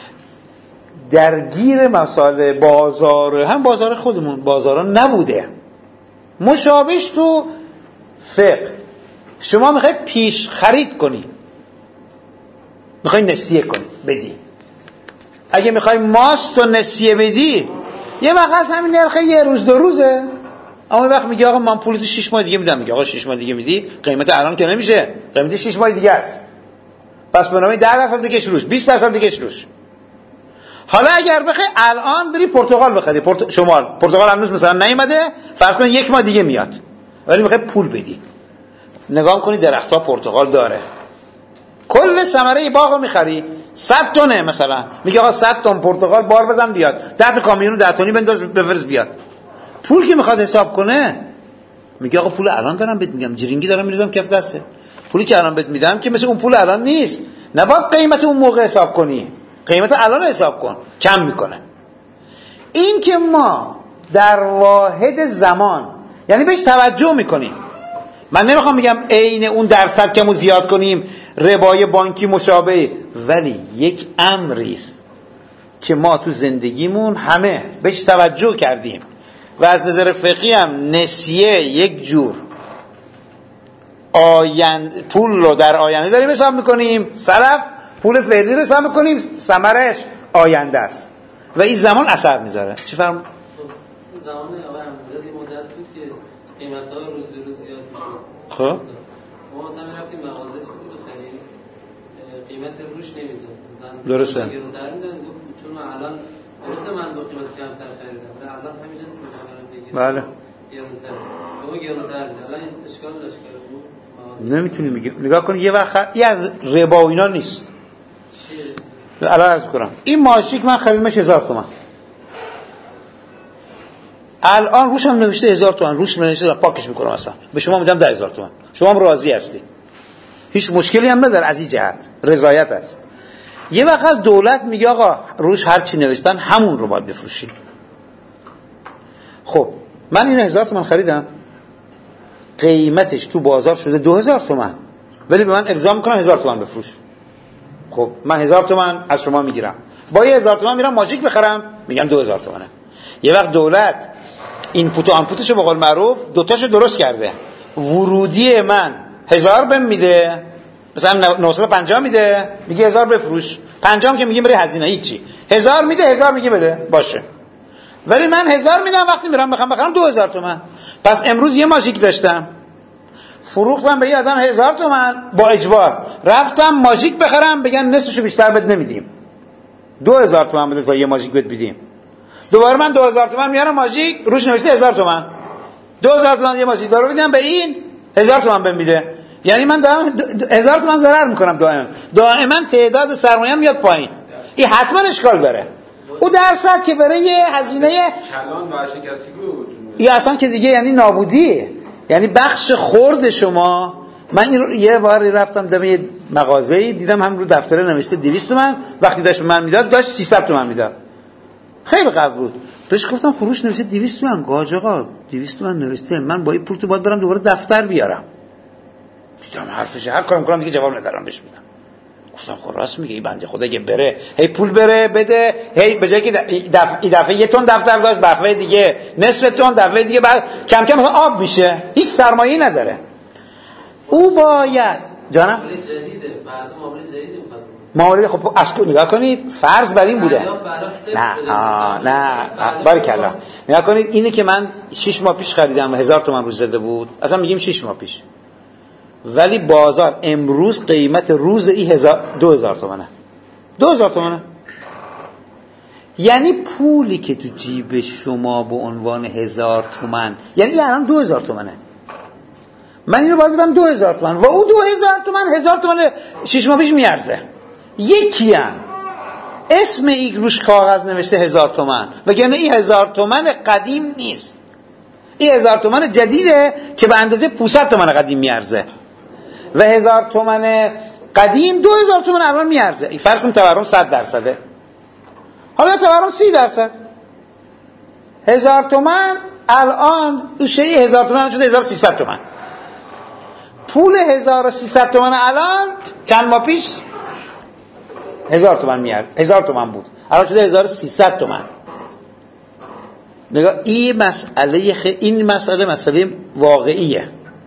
[SPEAKER 2] درگیر مسائل بازار، هم بازار خودمون بازارا نبوده. مشابهش تو فقه، شما میخوای پیش خرید کنی، میخوای نسیه کنی بدی، اگه میخوای ماست و نسیه بدی یه وقت همین نرخ یه روز دو روزه، اما یه وقت میگه آقا من پولتو 6 ماه دیگه میدم، میگه آقا 6 ماه دیگه میدی، قیمت الان که نمیشه، قیمت 6 ماه دیگه است، پس به نامه 10% بکش روش، 20% بکش روش. حالا اگر بخوای الان بری پرتقال بخری، شمال پرتقال هنوز مثلا نیومده، فرض کن 1 ماه دیگه میاد، ولی میخوای پول بدی، نگاه کنی درخت‌ها پرتقال داره، کل ثمره باغو میخری 100 تونه مثلا، میگه آقا 100 تن پرتقال بار بزن بیاد، 10 تا کامیونو 10 تونی بنداز بفرست بیاد. پول که میخواد حساب کنه میگه آقا پول الان دارم بهت میگم، جرینگی دارم میریزم کف دسته، پولی که الان بهت میدم که مثل اون پول الان نیست، نباید قیمت اون موقع حساب کنی، قیمت الان حساب کن، کم میکنه. این که ما در واحد زمان یعنی بهش توجه میکنیم، من نمیخوام بگم عین اون درصد کمو زیاد کنیم، ربای بانکی مشابه، ولی یک امری است که ما تو زندگیمون همه بهش توجه کردیم و از نظر فقهی هم نسیه یک جور پول رو در آینده داریم حساب میکنیم، سلف پول فعلی رو حساب میکنیم، ثمرش آینده است و این زمان اثر میذاره. چی فرمون؟
[SPEAKER 3] زمان آقا همزادی مدت بود که قیمت‌ها روز به روز زیاد میشد.
[SPEAKER 2] خب
[SPEAKER 3] ما مثلا رفتیم مغازه چیزی بخریم، قیمت روش نمیداد، مثلا
[SPEAKER 2] درسته
[SPEAKER 3] گرون‌تر میدن، چون الان درسته من با قیمت کمتر خریدم ولی الان همین جنس می‌خرم بگیرم، بله گرون‌تر، اما گرون‌تر میده، الان اشکال بود.
[SPEAKER 2] نمیتونی میگی نگاه کن یه وقت یه از ربا و اینا نیست. الان عرض می‌کنم این ماشین من خریدمش 1000 تومان، الان روش هم نوشته 1000 تومان، روش نوشته پاکش میکنم اصلا به شما میدم 10000 تومان، شما هم راضی هستی، هیچ مشکلی هم نداره، از این جهت رضایت است. یه وقت از دولت میگه آقا روش هر چی نوشتن همون رو باید بفروشی. خب من این 1000 تومان خریدم، قیمتش تو بازار شده 2000 تومان، ولی به من الزام میکنن 1000 تومان بفروش. خب من 1000 تومان از شما میگیرم، با 1000 تومان میرم ماجیک بخرم، میگم 2000 تومانه. یه وقت دولت اینپوت و آنپوتشو به قول معروف دوتاشو درست کرده، ورودی من 1000 بهم میده، مثلا 950 میده، میگه 1000 بفروش، 50 که میگه بری هزینه، هیچی، 1000 میده، 1000 میگه بده باشه، ولی من 1000 میدم وقتی میرم بخرم 2000 تومان. پس امروز یه ماژیک داشتم فروختم به یه آدم 1000 تومان با اجبار، رفتم ماژیک بخرم بگن نصفشو بیشتر بد نمیدیم، 2000 تومان بده تا یه ماژیک بد بدیم، دوباره من 2000 تومان میارم ماژیک روش نوشته 1000 تومان، 2000 تومان یه ماژیک دارو میدم به این 1000 تومان بهم میده، یعنی من دائما 1000 تومان ضرر میکنم، دائما تعداد سرمایه‌ام میاد پایین. این حتما اشکال داره. او درصد که برای یه هزینه
[SPEAKER 4] کلان ورشکستی بود،
[SPEAKER 2] این اصلا که دیگه یعنی نابودیه، یعنی بخش خرد شما. من یه باری رفتم دم یه مغازه‌ای دیدم هم رو دفتره نوشته 200 تومان، وقتی داشت من میداد داشت 300 تومان میداد، خیلی قبل بود. بهش گفتم فروش نوشته 200 تومان، گاج آقا 200 تومان نوشته، من با این پول تو باید برم دوباره دفتر بیارم. دیدم حرفش، هر کارم کنم دیگه جواب ندارم بهش میدم. گفتم خب راست میگه این بنده خدا که بره هی پول بره بده، هی به جای که دفعه 1 تن دفتر داشت، دفعه دیگه نصف تن، دفعه دیگه بعد کم کم مثلا آب میشه، هیچ سرمایه‌ای نداره. او باید جانم معامله خب اصلا نگاه کنید فرض بر این بوده، نه باریکلا نگاه کنید اینه که من 6 ماه پیش خریدم 1000 تومان روز زده بود، اصلا میگیم 6 ماه پیش، ولی بازار امروز قیمت روز ای 2000 تومانه، 2000 تومانه، یعنی پولی که تو جیب شما به عنوان 1000 تومان یعنی الان 2000 تومانه، من اینو باید بدم 2000 تومان و او 2000 تومان 1000 تومان 6 ماه پیش میارزه. یکی هم اسم این روش کاغذ نوشته 1000 تومان، وگرنه این 1000 تومان قدیم نیست، این 1000 تومان جدیده که به اندازه 500 تومان قدیم میارزه و 1000 تومان قدیم 2000 تومان الان میارزه. فرض کن تورم 100%، حالا تورم 30%، 1000 تومان الان اوشه 1000 تومان شده 1300 تومان. پول 1300 تومان الان چند ماه پیش 1000 تومان میارد، 1000 تومان بود، الان شده 1300 تومان. نگاه این مسئله واقعیه.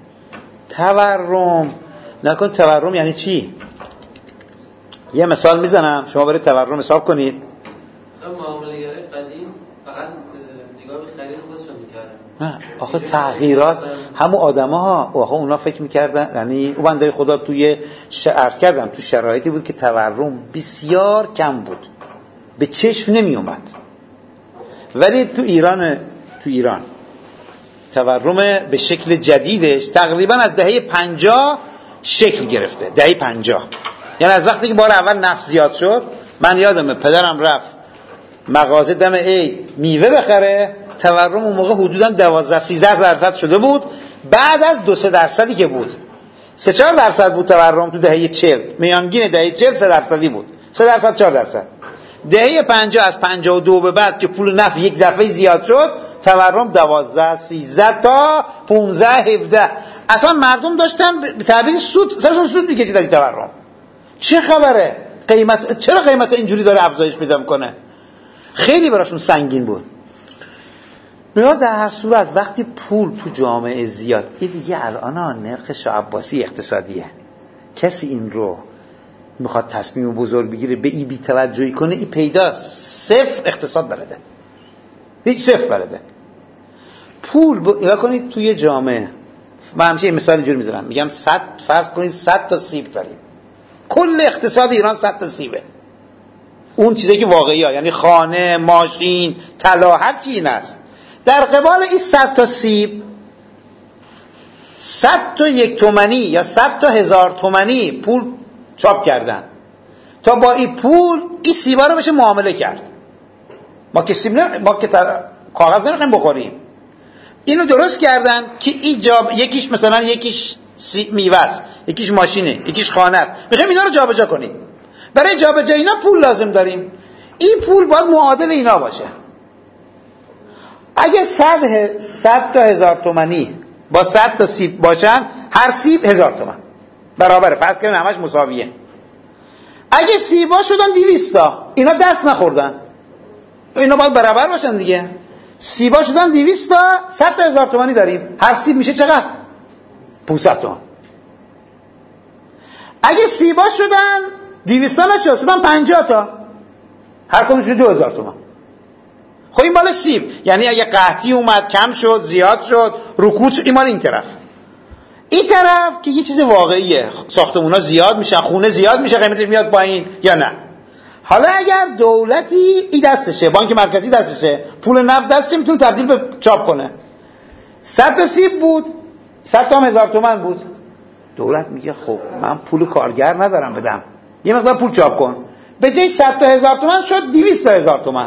[SPEAKER 2] تورم نکن. تورم یعنی چی؟ یه مثال میزنم شما برای تورم حساب کنید.
[SPEAKER 3] معامله‌گرای قدیم فقط نگاه به خرید خودشون می‌کردن.
[SPEAKER 2] نه آخه تغییرات همون آدم‌ها آخه اونا فکر می‌کردن، یعنی او بنده خدا توی عرض کردم تو شرایطی بود که تورم بسیار کم بود، به چشم نمی اومد. ولی تو ایران تورم به شکل جدیدش تقریبا از دهه 50 شکل گرفته. دهه 50 یعنی از وقتی که بار اول نفت زیاد شد، من یادمه پدرم رفت مغازه دم عید میوه بخره، تورم اون موقع حدودا 12-13% شده بود. بعد از 2-3% که بود 3-4% بود تورم تو دهه 40. میانگین دهه 40 3% بود، 3% 4%. دهه 50 از 52 به بعد که پول نفت یک دفعه زیاد شد، تورم 12-13 تا 15-17. اصلا مردم داشتن به تعبیر سود میکشیدن این تورم. چه خبره؟ چرا قیمت اینجوری داره افزایش پیدا میکنه؟ خیلی براشون سنگین بود. میاد در هر صورت وقتی پول تو جامعه زیاد، این دیگه الان نرخ شاه عباسی اقتصادیه. کسی این رو میخواد تصمیم بزرگ بگیره به این بی‌توجهی کنه، این پیداست صفر اقتصاد بلده، هیچ صفر بلده. پول نگاه کنید توی جامعه، من همیشه این مثال اینجوری میذارم، میگم فرض کنید 100 تا سیب داریم، کل اقتصاد ایران 100 تا سیبه. اون چیزی که واقعی ها، یعنی خانه، ماشین، طلا، هر چی این است. در قبال این 100 تا سیب 100 تا 1 تومانی یا 100 تا 1000 تومانی پول چاپ کردن تا با این پول این سیبا رو بشه معامله کرد. ما که کاغذ نمیخوایم بخوریم. اینو درست کردن که یکیش مثلا یکیش میوه است، یکیش ماشینه، یکیش خانه است، میخوایم اینا رو جابجا کنیم. برای جابجا اینا پول لازم داریم. این پول باید معادل اینا باشه. اگه 100 تا 1000 تومانی با 100 تا سیب باشن، هر سیب 1000 تومان برابره، فرض کنیم همش مساویه. اگه سیبا شدن 200 تا، اینا دست نخوردن، اینا باید برابر باشن دیگه. سیبا شدن 200 تا، 100 تا 1000 تومانی داریم، هر سیب میشه چقدر؟ 500 تومان. اگه سیبا شدن 200 تا نشد، شدن 50 تا، هر کدومش 2000 تومان. خب این بالا سیب، یعنی اگه قحطی اومد کم شد، زیاد شد، رکود شد، این مال این طرف. این طرف که یه چیز واقعیه، ساختمونا زیاد میشن، خونه زیاد میشه، قیمتش میاد پایین یا نه. حالا اگر دولتی این دستشه، بانک مرکزی دستشه، پول نفت دستشه، میتونه تبدیل به چاپ کنه. 100 تا سیب بود، 100 تا 1000 تومان بود. دولت میگه خب من پول کارگر ندارم بدم، یه مقدار پول چاپ کن. به جای 100 تا 1000 تومان شد 200 تا 1000 تومان.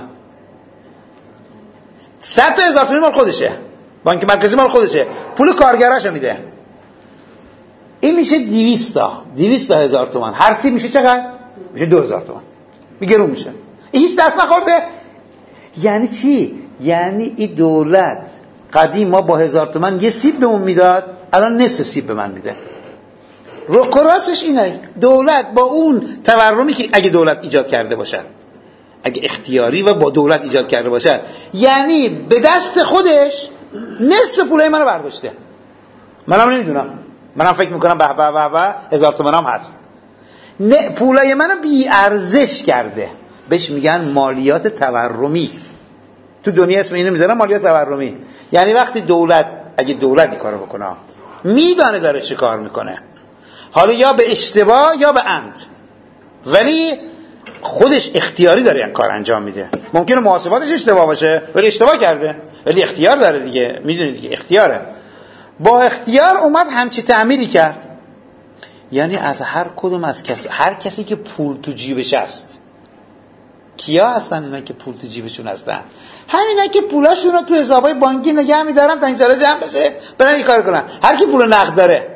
[SPEAKER 2] 100 تا 1000 تومان مال خودشه، بانک مرکزی مال خودشه، پول کارگراشو میده. این میشه 200 تا 1000 تومان. هر سیب میشه چقدر؟ میشه 2000 تومان. میگه رو میشه. این هیچ دست نخورده. یعنی چی؟ یعنی این دولت قدیم ما با 1000 تومان یه سیب بهمون میداد، الان نصف سیب به من میده. راستش اینه، دولت با اون تورمی که اگه دولت ایجاد کرده باشه، اگه اختیاری و با دولت ایجاد کرده باشه، یعنی به دست خودش نصف پولای منو برداشته. منم نمیدونم، منم فکر میکنم به 1000 تومانم هست. نه، پولای منو بی ارزش کرده. بهش میگن مالیات تورمی. تو دنیا اسم اینو میذارن مالیات تورمی. یعنی وقتی دولت، اگه دولتی کارو بکنه، میدانه داره چه کار میکنه، حالا یا به اشتباه یا به عمد، ولی خودش اختیاری داره این کار انجام میده. ممکنه محاسباتش اشتباه باشه ولی اشتباه کرده، ولی اختیار داره دیگه. میدونید دیگه اختیاره. با اختیار اومد همچی تعمیری کرد. یعنی از هر کدوم از هر کسی که پول تو جیبش هست. کیا هستن اینا که پول تو جیبشون هستن؟ همینا که پولاشون رو تو حسابای بانکی نگه می‌دارن تا اینجا جمع بشه برن این کار کنن. هر کی پول نقد داره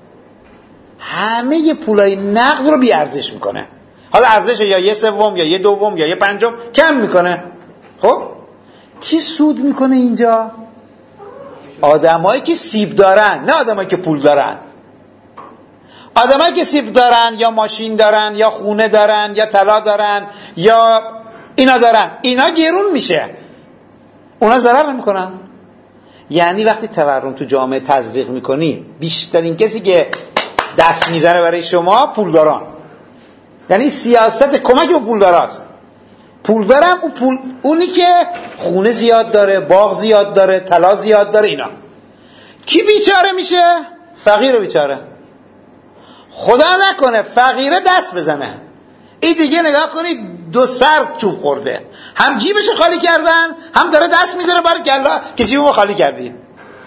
[SPEAKER 2] همه پولای نقد رو بی ارزش میکنه. حالا ارزش یا 1/3 یا 1/2 یا 1/5 کم میکنه. خب کی سود میکنه اینجا؟ آدمایی که سیب دارن، نه آدمایی که پول دارن. آدمایی که سیب دارن یا ماشین دارن یا خونه دارن یا طلا دارن یا اینا دارن، اینا گرون میشه، اونا ضرر نمیکنن. یعنی وقتی تورم تو جامعه تزریق میکنی، بیشترین کسی که دست میزنه برای شما پولداران. یعنی سیاست کمک به پولداراست. پولدارم اونی که خونه زیاد داره، باغ زیاد داره، طلا زیاد داره. اینا کی بیچاره میشه؟ فقیر بیچاره. خدا نکنه فقیره دست بزنه، این دیگه نگاه کنید 2 سر چوب خورده، هم جیبش خالی کردن هم داره دست میزنه برای کلا که جیبمو خالی کردی.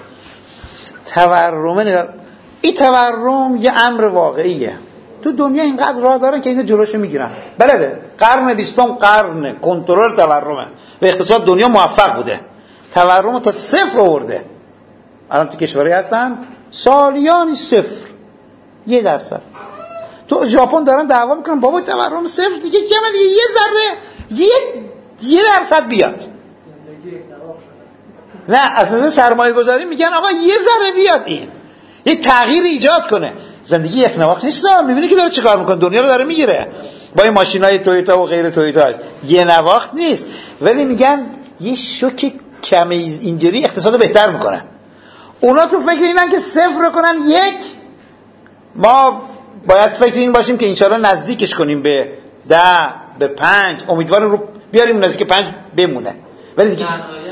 [SPEAKER 2] تورم نگاه، این تورم یه امر واقعیه. تو دنیا اینقدر راه دارن که اینو جلوشو میگیرن. بلده قرن 20 قرن کنترل تورمه و اقتصاد دنیا موفق بوده. تورم تا 0 آورده. الان تو کشوری هستن سالیانی 0، 1%. تو ژاپن دارن دعوا میکنن بابا تورم 0 دیگه کمه دیگه، یه ذره 1% بیاد. نه اصلا سرمایه گذاری میگن آقا یه ذره بیاد، این یه تغییر ایجاد کنه. زندگی یک نواخت نیست. میبینی که داره چیکار میکنه، دنیا رو داره میگیره با این ماشینای تویوتا و غیر تویوتا هست. یه نواخت نیست، ولی میگن یه شوک کمی اینجوری اقتصاد بهتر میکنه. اونا تو فکر اینن که 0 کنن 1. ما باید فکر این باشیم که انشالله نزدیکش کنیم به 10 به 5، امیدواریم رو بیاریم نزدیک 5 بمونه. ولی دیگه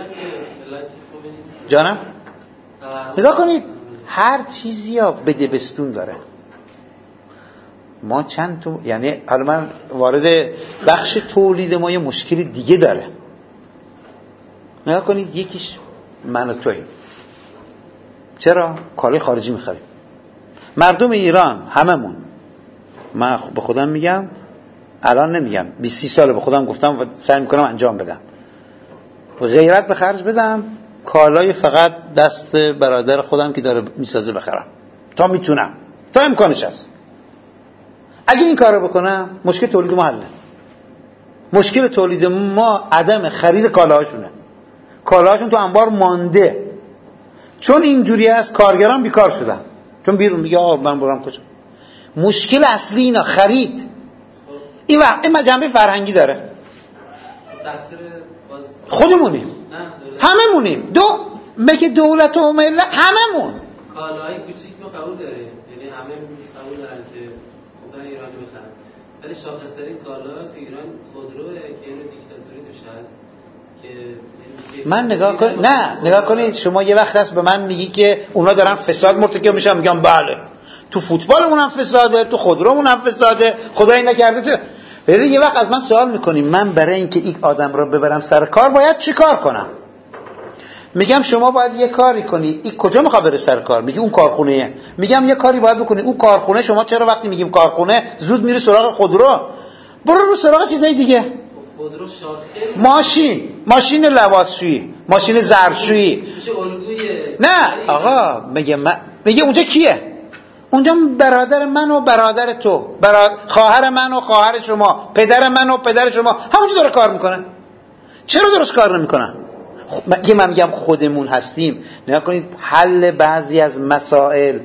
[SPEAKER 2] جانم نگاه کنید هر چیزی ها بده بستون داره. ما چند تو، یعنی حالا من وارد بخش تولید ما یه مشکل دیگه داره. نگاه کنید یکیش من و توییم. چرا؟ کالای خارجی میخریم. مردم ایران هممون، من به خودم میگم، الان نمیگم 20-30 ساله به خودم گفتم و سعی میکنم انجام بدم، غیرت به خرج بدم، کالای فقط دست برادر خودم که داره میسازه بخرم تا میتونم، تا امکانش هست. اگه این کارو بکنم مشکل تولید ما حله. مشکل تولید ما عدم خرید کالاهاشونه. کالاهاشون تو انبار مانده، چون اینجوری است کارگران بیکار شدن، چون بیرون میگه آقا من برام کجا. مشکل اصلی اینا خرید. این جنبه فرهنگی داره. خودمونیم، هممونیم، مگه دولت و ملت هممون.
[SPEAKER 3] کالاهای کوچیک ما قبول داره، یعنی همه قبول دارن که خب ایرانی بخرن، ولی شاخص‌ترین کالا تو ایران خودروه که اینو دیکتاتوری توش هست. که
[SPEAKER 2] من نگاه کنید شما یه وقت هست به من میگی که اونا دارن فساد مرتکب میشن، میگم بله تو فوتبالمون هم فساده، تو خودرومون هم فساده، خدایی نکرده تو. ولی یه وقت از من سوال میکنی من برای اینکه این آدم رو ببرم سر کار باید چی کار کنم؟ میگم شما باید یه کاری کنی. این کجا میخواد بره سر کار؟ میگی اون کارخونه‌ایه. میگم یه کاری باید بکنی اون کارخونه. شما چرا وقتی میگیم کارخونه زود میری سراغ خودرو؟ برو رو سراغ چیزای دیگه.
[SPEAKER 3] خودرو شاخه،
[SPEAKER 2] ماشین لباسشویی، ماشین ظرفشویی. نه آقا میگه اونجا کیه؟ اونجا برادر من و برادر تو، خواهر من و خواهر شما، پدر من و پدر شما، همونجا داره کار میکنن. چرا درست کار نمیکنن؟ من میگم خودمون هستیم. نگاه کنید حل بعضی از مسائل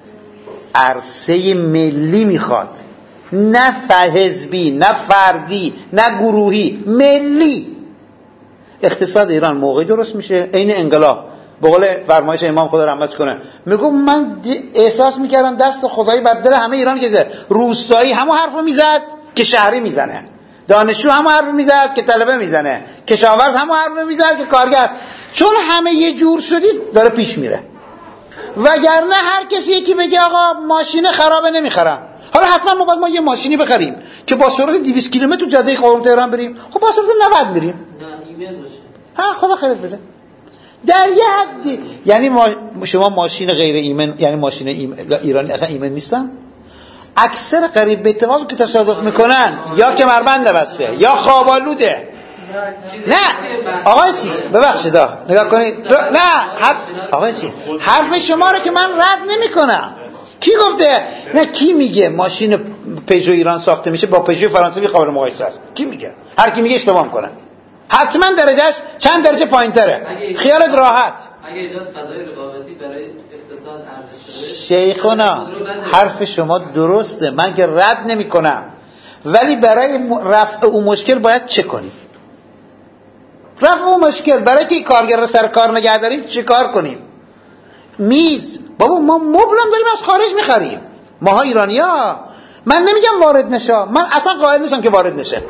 [SPEAKER 2] عرصه ملی میخواد، نه حزبی، نه فردی، نه گروهی، ملی. اقتصاد ایران موقعی درست میشه عین انقلاب. به قول فرمایش امام خدا رحمتش کنه، میگم من احساس میکردم دست خدایی بر دل همه ایران که روستایی همون حرفو میزد که شهری میزنه، دانشجو همون حرفو میزد که طلبه میزنه، کشاورز همون حرفو میزد که کارگر. چون همه یه جور شدید داره پیش میره. وگرنه هر کسی یکی بگه آقا ماشین خرابه نمیخرم، حالا حتما ما باید یه ماشینی بخریم که با سرعت 200 کیلومتر تو جاده قم تهران بریم. خب با سرعت 90 میریم.
[SPEAKER 3] نه ایمن باشه.
[SPEAKER 2] ها خدا خیرت بده. در یه حدی. یعنی شما ماشین غیر ایمن، یعنی ماشین ایرانی اصلا ایمن نیستن. اکثر قریب به اتفاقی که تصادف میکنن یا کمربند بسته یا خوابالوده. نه آقای عزیز ببخشید نگاه کنید. نه آقای عزیز حرف شما رو که من رد نمیکنم. کی گفته؟ نه کی میگه ماشین پژو ایران ساخته میشه با پژو فرانسوی قابل مقایسه است؟ کی میگه؟ هر کی میگه اشتباه میکنه. حتما درجهش چند درجه پایین‌تره، خیالت راحت.
[SPEAKER 3] اگه ایجاد فضای رقابتی برای اقتصاد ارزش
[SPEAKER 2] شیخونا حرف شما درسته، من که رد نمی کنم، ولی برای رفع اون مشکل باید چه کنیم؟ رفع اون مشکل برای که کارگر رو سر کار نگه داریم چه کار کنیم؟ میز بابا ما مبلم داریم از خارج میخریم، ماها ایرانی ها. من نمیگم وارد نشه، من اصلا قائل نیستم که وارد نشه.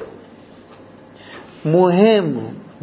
[SPEAKER 2] مهم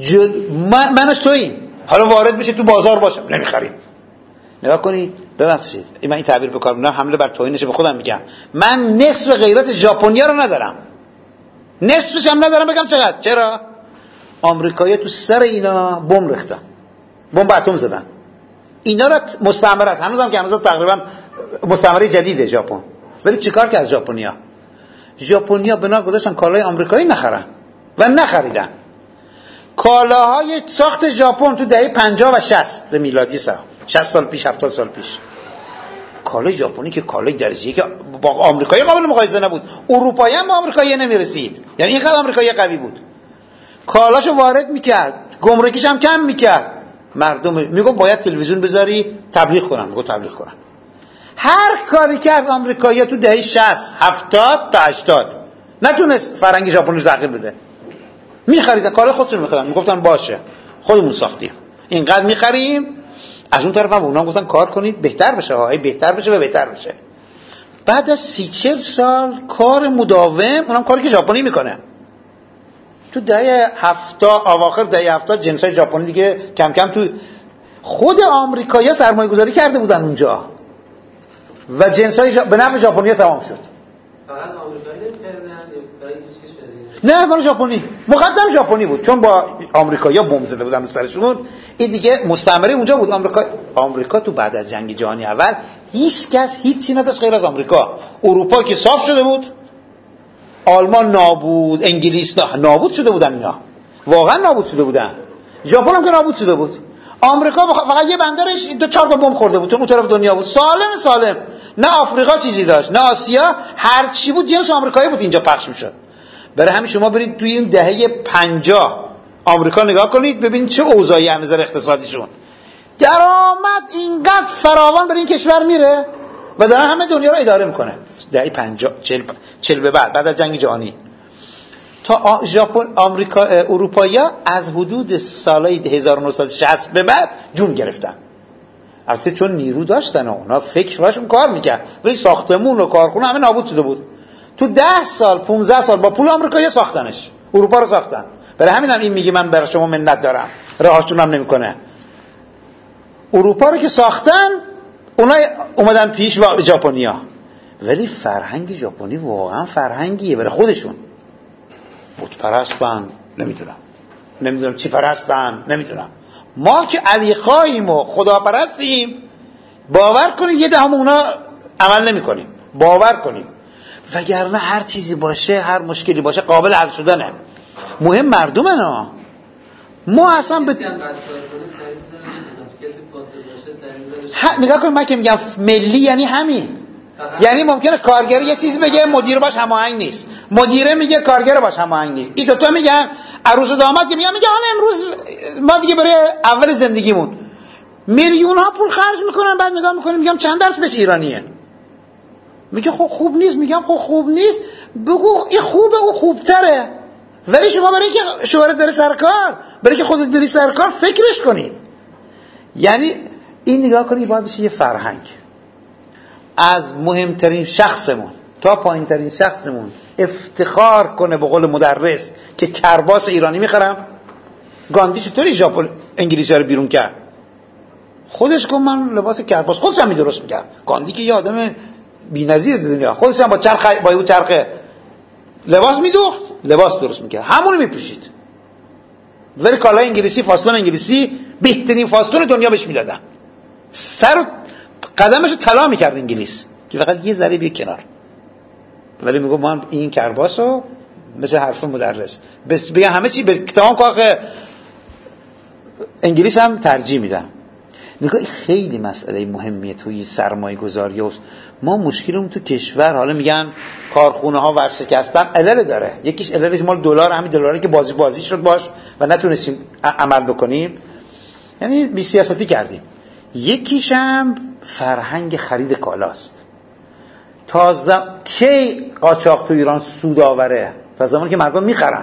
[SPEAKER 2] منش توییم، حالا وارد بشه تو بازار باشه نمیخریم. نگاه کنید، ببخشید من این تعبیر به کار میبرم، حمله بر توهینش به خودم میگم، من نصف غیرت ژاپنیا رو ندارم، نصفش هم ندارم. بگم چقدر؟ چرا؟ آمریکایی‌ها تو سر اینا بمب ریختن، بمب اتم زدن. اینا را مستعمره است، هنوزم که هنوز تقریبا مستعمره جدیده ژاپن. ولی چیکار کرد ژاپنیا؟ ژاپنیا بنا گذاشتن کالای آمریکایی نخرن و نخریدن. کالاهای ساخت ژاپن تو دهه 50 و 60 میلادی 60 سال پیش 70 سال پیش، کالای ژاپنی که کالای درجه‌ای که با آمریکایی قابل مقایسه نبود، اروپایی هم با آمریکایی نمیرسید، یعنی اینقدر آمریکایی قوی بود. کالاشو وارد میکرد، گمرکیش هم کم میکرد. مردم میگم باید تلویزیون بذاری تبلیغ کنن، میگم تبلیغ کنن. هر کاری کرد آمریکایی‌ها تو دهه 60 70 تا 80 نتونست فرنگی ژاپنی رو تغییر بده. میخریدن کالا خودشون میخریدن، میگفتن باشه خودمون ساختیم، اینقدر میخریم. از اون طرف هم اونا گفتن کار کنید بهتر بشه، های بهتر بشه و بهتر بشه. بعد از 30-40 سال کار مداوم، اونم کاری که ژاپنی میکنه. تو دهه 70 اواخر دهه 70 جنسای ژاپنی دیگه کم کم تو خود آمریکایی‌ها سرمایه گذاری کرده بودن اونجا و جنسای به نفع ژاپنی‌ها تمام شد.
[SPEAKER 3] فقط آمریکایی نمی‌کردن برای هیچ کشوری؟
[SPEAKER 2] نه برای ژاپنی، مقدم ژاپنی بود، چون با آمریکایی‌ها بمب زده بودن رو سرشون. این دیگه مستعمره اونجا بود. آمریکا تو بعد از جنگ جهانی اول هیچ کس هیچی نداشت غیر از آمریکا. اروپا که صاف شده بود، آلمان نابود، انگلیس نابود شده بودن، اینا واقعا نابود شده بودن. ژاپن هم که نابود شده بود. آمریکا فقط یه بندرش 2-4 تا بمب خورده بود، اون طرف دنیا بود سالم. نه آفریقا چیزی داشت، نه آسیا، هر چی بود جنس آمریکایی بود اینجا پخش میشد. برای همین شما برید توی این دهه 50 آمریکا نگاه کنید ببینید چه اوضاعی از نظر اقتصادیشون. درآمد اینقدر فراوان برای این کشور میره و داره همه دنیا رو اداره میکنه. دهه 50 40 به بعد از جنگ جهانی تا ژاپن، آمریکا، اروپایی‌ها از حدود سالهای 1960 به بعد جون گرفتن. البته چون نیرو داشتن و اونا فکراشون کار میکرد، ولی ساختمون و کارخونه همه نابود شده بود. تو 10 سال 15 سال با پول آمریکایی ساختنش، اروپا رو ساختن. برای همین هم این میگه من برای شما منت دارم، راهشون هم نمیکنه. اروپا رو که ساختن اونا اومدن پیش و ژاپنیا، ولی فرهنگ ژاپنی واقعا فرهنگیه برای خودشون. بت پرستن، نمیدونم چی پرستن، نمیدونم. ما که علی خواهیم و خدا پرستیم، باور کنید یه دهم اونا عمل نمی کنیم، باور کنیم. وگرنه هر چیزی باشه، هر مشکلی باشه قابل حل شدنه. مهم مردمه. ما اصلا نگاه کنید، من که میگم ملی یعنی همین، یعنی ممکنه کارگر یه چیزی بگه مدیر باش هماهنگ نیست، مدیره میگه کارگر باش هماهنگ نیست، این دوتا میگن عروس و داماد که میگن امروز ما دیگه برای اول زندگیمون میلیون ها پول خرج میکنن، بعد نگاه میکنیم میگم چند درصدش ایرانیه، میگه خب خوب نیست، میگم خب خوب نیست، بگو این خوبه او خوبتره. ولی شما برای اینکه شوهرت بره سرکار، برای اینکه خودت بری سرکار فکرش کنید. یعنی این نگاه کنید باید بشه یه فرهنگ، از مهمترین شخصمون تا پایینترین شخصمون افتخار کنه به قول مدرس که کرباس ایرانی میخرم. گاندی چطوری ژاپن انگلیسی ها رو بیرون کرد؟ خودش گفت من لباس کرباس خودش هم درست میکرد. گاندی که یه آدم بی‌نظیر دنیا، خودش هم با چرخ لباس میدوخت، لباس درست میکرد، همونو میپوشید. ولی کالای انگلیسی، فاستون انگلیسی بهترین فاستون دنیا بهش میدادن. سر قدمشو طلا میکرد انگلیس که فقط یه ذره بیا کنار. ولی میگم من این کرباسو مثل حرف مدرس بگم همه چی به تمام کاخ انگلیس هم ترجیح میدم. نگاه خیلی مسئله مهمیه توی سرمایه گذاری و ما مشکلمون تو کشور، حالا میگن کارخونه ها ورشکستن، علل داره. یکیش عللش مال دلار، همین دلاری که بازی شد باش و نتونستیم عمل بکنیم، یعنی بی سیاستی کردیم. یکیش هم فرهنگ خرید کالاست. کی قاچاق تو ایران سودآوره؟ تا زمانی که مردم میخرن.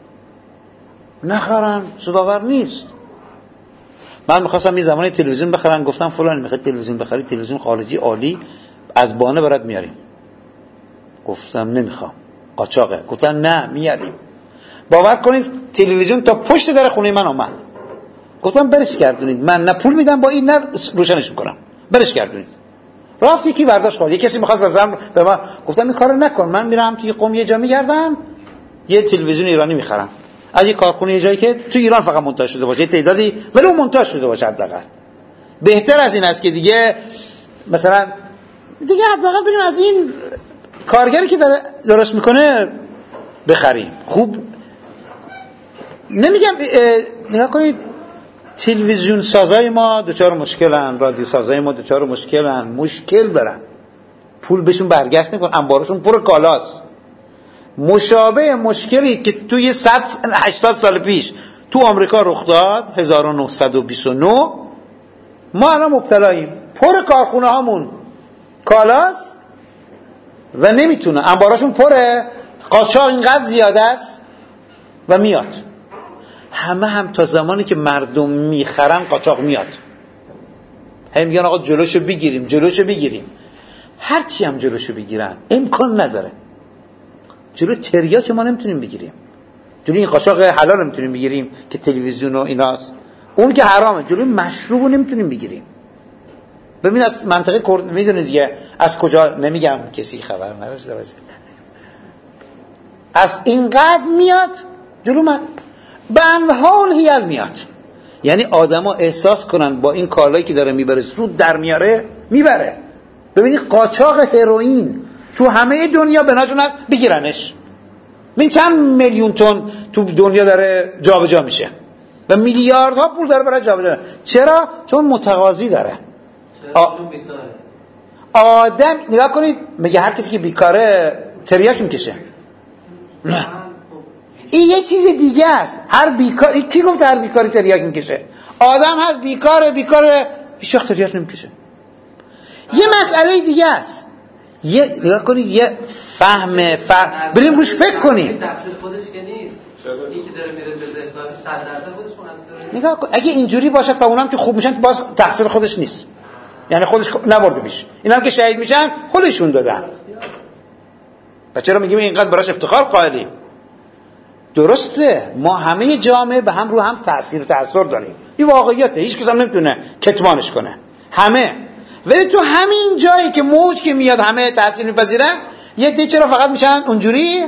[SPEAKER 2] نخرن سودآور نیست. من میخواستم یه زمانی تلویزیون بخرم، گفتم فلان میخواد تلویزیون بخری، تلویزیون خارجی عالی از بانه برات میاریم. گفتم نمیخوام، قاچاقه. گفتم نه میاریم. باور کنید تلویزیون تا پشت در خونه من اومد. گفتم برش گردونید، من نه پول میدم با این نه روشنش میکنم، برش گردونید. رفت یکی برداشت خورد. یه کسی میخواست بزنم به من، گفتم این کارو نکن، من میرم توی قم یه جا میگردم یه تلویزیون ایرانی میخرم از یه کارخونه، یه جایی که تو ایران فقط مونتاژ شده باشه، تعدادی ولی اون مونتاژ شده باشه. حداقل بهتر از این است که دیگه مثلا دیگه حداقل بریم از این کارگری که داره درست میکنه بخریم. خوب نمیگم، نگاه کنید تلویزیون سازای ما دوچار مشکلن، رادیو سازای ما دوچار مشکلن، مشکل دارن، پول بهشون برگشت نمیکنه، انبارشون پر کالاست. مشابه مشکلی که توی 180 سال پیش تو آمریکا رخ داد 1929 ما الان مبتلاییم. پر کارخونه هامون کالاست و نمیتونه، انبارشون پره، قاچاق اینقدر زیاده است و میاد. همه هم تا زمانی که مردم میخرن قاچاق میاد. هم میگن آقا جلوشو بگیریم. هرچی هم جلوشو بگیرن امکان نداره. جلو تریاک ما نمیتونیم بگیریم، جلو این قاچاق حلال نمیتونیم بگیریم که تلویزیون و ایناست، اون که حرامه. جلو مشروبو نمیتونیم بگیریم. ببین از منطقه کرد میدونید دیگه از کجا، نمیگم کسی خبر نداشته باشه، از اینقدر میاد جلو من به حال هیل میاد. یعنی آدما احساس کنن با این کالایی که داره میبره سود در میاره، میبره. ببینید قاچاق هروئین تو همه دنیا بناجون هست بگیرنش. ببین چند میلیون تن تو دنیا داره جابجا میشه و میلیاردها پول داره برای جابجا. چرا؟ چون متقاضی داره.
[SPEAKER 3] چون بیکاره.
[SPEAKER 2] آدم نگاه کنید، میگه هر کسی که بیکاره تریاک میکشه. نه، این یه چیز دیگه است. هر بیکاری، کی گفت هر بیکاری تریاک میکشه؟ آدم هست بیکاره هیچ وقت تریاک نمیکشه. یه مسئله دیگه است. نگاه کنید یه فهم بریم روش فکر کنید.
[SPEAKER 3] تقصیر خودش که نیست. این که داره میره به زهداد 100% خودش مقصره.
[SPEAKER 2] نگاه کن اگه اینجوری باشه تا اونم که خوب میشن باز تقصیر خودش نیست. یعنی خودش نبرده پیش. اینم که شهید میشن خودشون دادن. چرا میگیم اینقدر براش افتخار قائلیم؟ درسته ما همه جامعه به هم رو هم تأثیر و تأثیر داریم. این واقعیته، هیچ کس هم نمیتونه کتمانش کنه. همه. ولی تو همین جایی که موج که میاد همه تأثیر میپذیرن، یه دی چرا فقط میشن اونجوری؟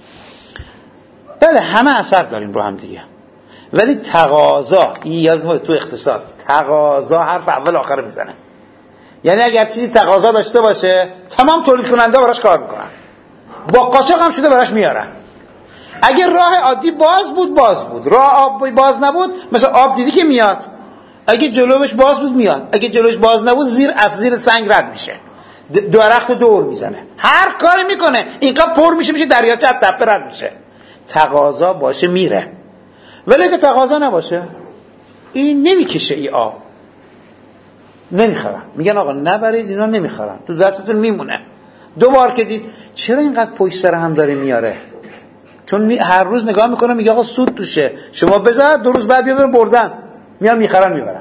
[SPEAKER 2] بله همه اثر داریم رو هم دیگه. ولی تقاضا، این یاد تو اقتصاد، تقاضا حرف اول آخر میزنه. یعنی اگر چیزی تقاضا داشته باشه تمام تولید کننده براش کار میکنن، با قاچاق هم شده براش میارن. اگر راه عادی باز بود، راه آب باز نبود، مثلا آب دیدی که میاد، اگه جلوش باز بود میاد، اگه جلوش باز نبود از زیر سنگ رد میشه، درخت دور میزنه، هر کاری میکنه اینقدر پر میشه دریاچه از تپه رد میشه. تقاضا باشه میره. ولی اگه تقاضا نباشه این نمیکشه، این آب نمیخرن. میگن آقا نبرید، اینا نمیخرن، تو دستتون میمونه. دوبار که دید چرا اینقدر پشت سر هم داره میاره، چون هر روز نگاه میکنه میگه آقا سود توشه، شما بذار 2 روز بعد بیا بردن، میان میخرن میبرن.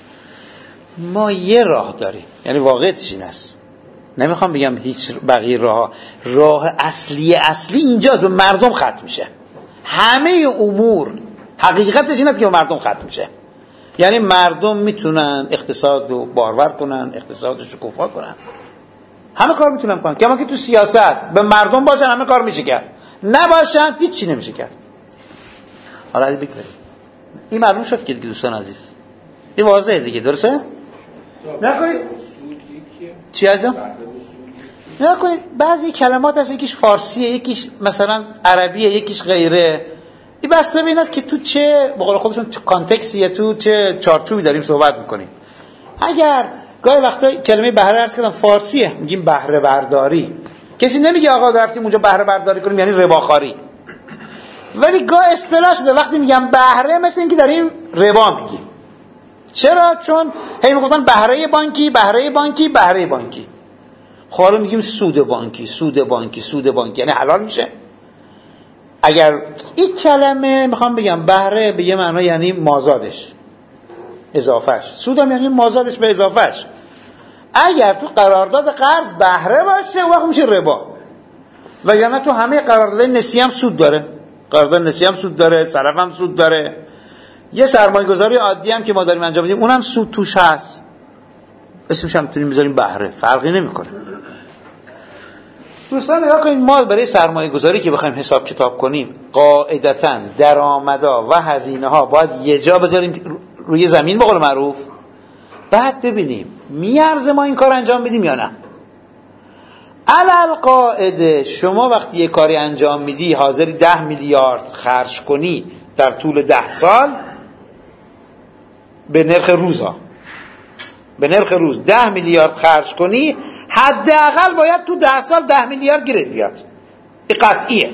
[SPEAKER 2] ما یه راه داریم، یعنی واقعیتش این است، نمیخوام بگم هیچ بقیه راه اصلی اینجاست، به مردم ختم میشه. همه امور حقیقتش اینه که به مردم ختم میشه. یعنی مردم میتونن اقتصاد رو بارور کنن، اقتصاد رو شکوفا کنن، همه کار میتونن کنن. کما که تو سیاست به مردم باشن همه کار میشه کرد، نباشن هیچ چی نمیشه کرد. حالا علی بگذاریم این معلوم شد که دوستان عزیز این واضحه دیگه، درسته؟ نکنید چی عزیزم؟ نکنید بعضی کلمات هست یکیش فارسیه، یکیش مثلا عربیه، یکیش غیره. این بسته به این است که تو چه به قول خودشون کانتکستیه، تو چه چارچوبی داریم صحبت میکنیم. اگر گاهی وقتا کلمه بهره عرض کردم فارسیه، میگیم بهره برداری. کسی نمیگه آقا رفتیم اونجا بهره برداری کنیم یعنی رباخواری. ولی گاه اصطلاح شده وقتی میگم بهره مثل اینکه داریم ربا میگیم. چرا؟ چون هی میگفتن بهره بانکی، بهره بانکی، بهره بانکی. خب حالا میگیم سود بانکی، سود بانکی، سود بانکی، یعنی حلال میشه. اگر این کلمه میخوام بگم بهره به یه معنی یعنی مازادش، اضافهش. سودم یعنی مازادش به اضافهش. اگر تو قرارداد قرض بهره باشه اون وقت میشه ربا. وگرنه تو همه قرارداد نسیه هم سود داره. قرارداد نسیه هم سود داره، صرف هم سود داره. یه سرمایه‌گذاری عادی هم که ما داریم انجام میدیم اونم سود توش هست. اسمش هم میتونیم بذاریم بهره، فرقی نمیکنه. دوستان نگاه کنید، ما برای سرمایه‌گذاری که بخوایم حساب کتاب کنیم قاعدتاً درآمدها و هزینه‌ها باید یه جا بذاریم روی زمین به قول معروف، بعد ببینیم میارزه ما این کار انجام بدیم یا نه. علل قاعده شما وقتی یه کاری انجام میدی حاضری 10 میلیارد خرج کنی در طول 10 سال به نرخ روزا، به نرخ روز 10 میلیارد خرج کنی، حداقل باید تو 10 سال 10 میلیارد گیرت بیاد. این قطعیه.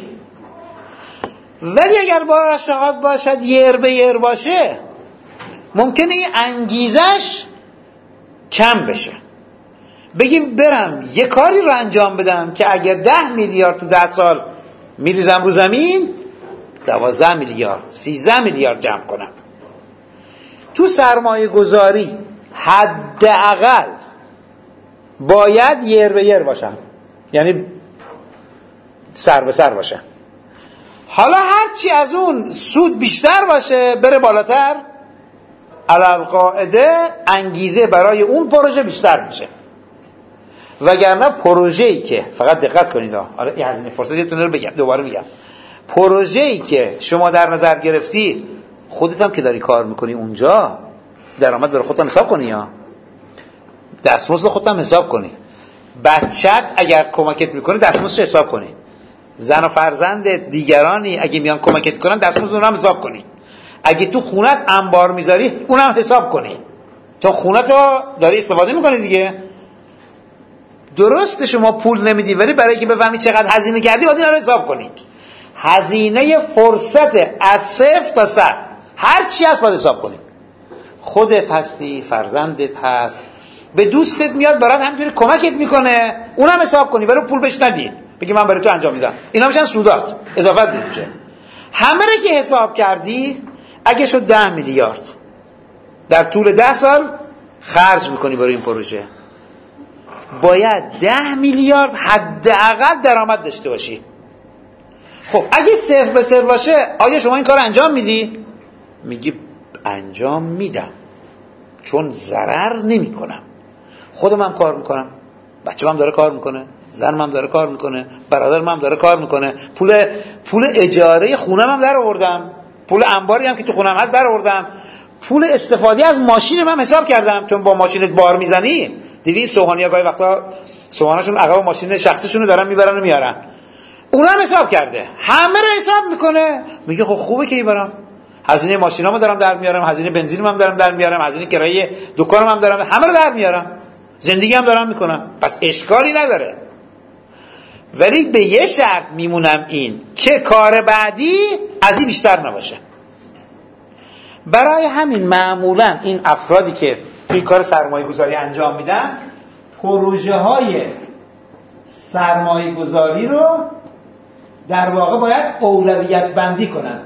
[SPEAKER 2] ولی اگر با رشاقات باشد یر به یر باشه ممکنه این انگیزش کم بشه. بگیم برم یه کاری رو انجام بدم که اگر 10 میلیارد تو 10 سال میریزم رو زمین 12 میلیارد 13 میلیارد جمع کنم. تو سرمایه گذاری حداقل باید یر به یر باشم، یعنی سر به سر باشه. حالا هرچی از اون سود بیشتر باشه بره بالاتر، علل قاعده انگیزه برای اون پروژه بیشتر میشه. وگرنه پروژه‌ای که فقط دقت کنید، حالا این هزینه فرصتیتون رو بگم دوباره میگم، پروژه‌ای که شما در نظر گرفتی خودت هم که داری کار میکنی اونجا درآمد برای خودت هم حساب کنی، یا دستمزد خودت هم حساب کنی. بچت اگر کمکت میکنه دستمزدش حساب کنی. زن و فرزند دیگرانی اگه میان کمکت کنن دستمزد اونم حساب کنی. اگه تو خونت انبار میذاری اونم حساب کنی، چون خونتو داری استفاده میکنی دیگه. درسته شما پول نمیدی ولی برای اینکه بفهمی چقدر هزینه کردی باید اینا رو حساب کنی. هزینه فرصت از 0 تا 100 هر چی هست باید حساب کنی. خودت هستی، فرزندت هست، به دوستت میاد برات همینجوری کمکت میکنه، اونم حساب کنی، برای پول بهش ندی، بگی من برای تو انجام میدم. اینا میشن سودات، اضافت میشه. همه رو که حساب کردی اگه شد 10 میلیارد در طول 10 سال خرج میکنی برای این پروژه، باید 10 میلیارد حداقل درآمد داشته باشی. خب اگه 0 به 0 باشه آیا شما این کار انجام میدی؟ میگی انجام میدم چون ضرر نمی کنم، خودم هم کار میکنم، بچه‌م هم داره کار میکنه، زنم هم داره کار میکنه، برادرم هم داره کار میکنه، پول اجاره خونم هم در آوردم، پول انباری هم که تو خونم هست در آوردم، پول استفاده از ماشینم هم حساب کردم، چون با ماشینت بار میزنی دیدی سوهانی‌ها گاهی وقتا سوهاناشون عقب ماشین شخصیشون رو دارن میبرن و میارن، اونم حساب کرده، همه رو حساب میکنه، میگه خب خوبه که برم هزینه ماشینامو دارم در میارم، هزینه بنزینم هم دارم در میارم، هزینه کرایه دکانم هم دارم، همه رو در میارم، زندگی هم دارم میکنم، پس اشکالی نداره. ولی به یه شرط میمونم، این که کار بعدی از این بیشتر نباشه. برای همین معمولا این افرادی که این کار سرمایه گذاری انجام میدن پروژه های سرمایه گذاری رو در واقع باید اولویت بندی کنن.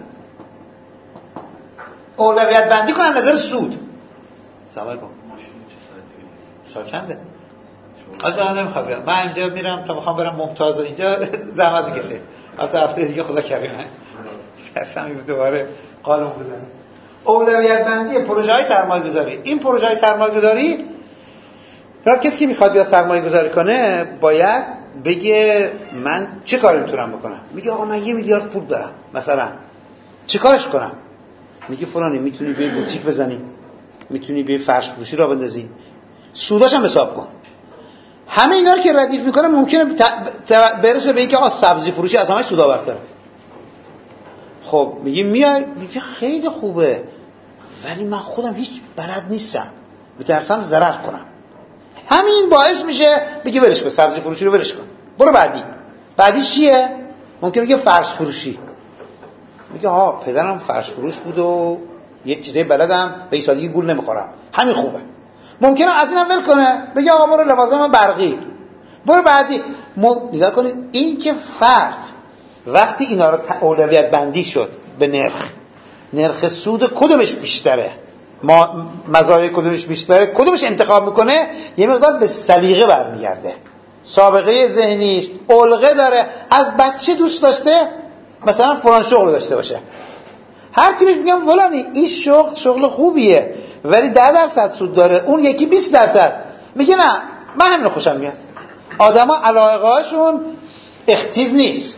[SPEAKER 2] اولویت بندی کنن نظر سود. سوال کن ساعت چنده؟ آجا نمیخواد بیام، من اینجا میرم تا بخوام برم ممتاز و اینجا زحمت بکشه، هفته دیگه خدا کریمه سرسمی دوباره قالم بزنه. اولویت بندی پروژه های سرمایه گذاری. این پروژه های سرمایه گذاری یا کسی که میخواد بیاد سرمایه گذاری کنه باید بگه من چه کاری میتونم بکنم. میگه آقا من 1 میلیارد پول دارم مثلا، چه کارش کنم؟ میگه فلانی میتونی به بوتیک بزنی، میتونی به فرش فروشی را بندازی، سوداش هم حساب کن. همه اینا رو که ردیف میکنه ممکنه برسه به اینکه آقا سبزی فروشی از همه سودآورتره. خب میگه میگه خیلی خوبه ولی من خودم هیچ بلد نیستم، میترسم ضرر کنم. همین باعث میشه بگی ولش کن، سبزی فروشی رو ولش کن، برو بعدی چیه؟ ممکنه بگه فرش فروشی، میگه ها پدرم فرش فروش بود و یه چیزای بلدم، به این سادگی گول نمیخورم، همین خوبه. ممکنه از اینم ول کنه، بگه آقا برو لوازم برقی، برو بعدی. نگاه کنید این که فرد وقتی اینا رو اولویت بندی شد به نرخ سود کدومش بیشتره، مزایای کدومش بیشتره، کدومش انتخاب میکنه، یه مقدار به سلیقه برمیگرده، سابقه ذهنیش، علقه داره، از بچه دوست داشته مثلا فلان شغل داشته باشه، هر چی بهش میگم فلانی این شغل خوبیه ولی 10% سود داره، اون یکی 20%، میگه نه من همین خوشم میاد. آدما علاقه‌هاشون اختیز نیست،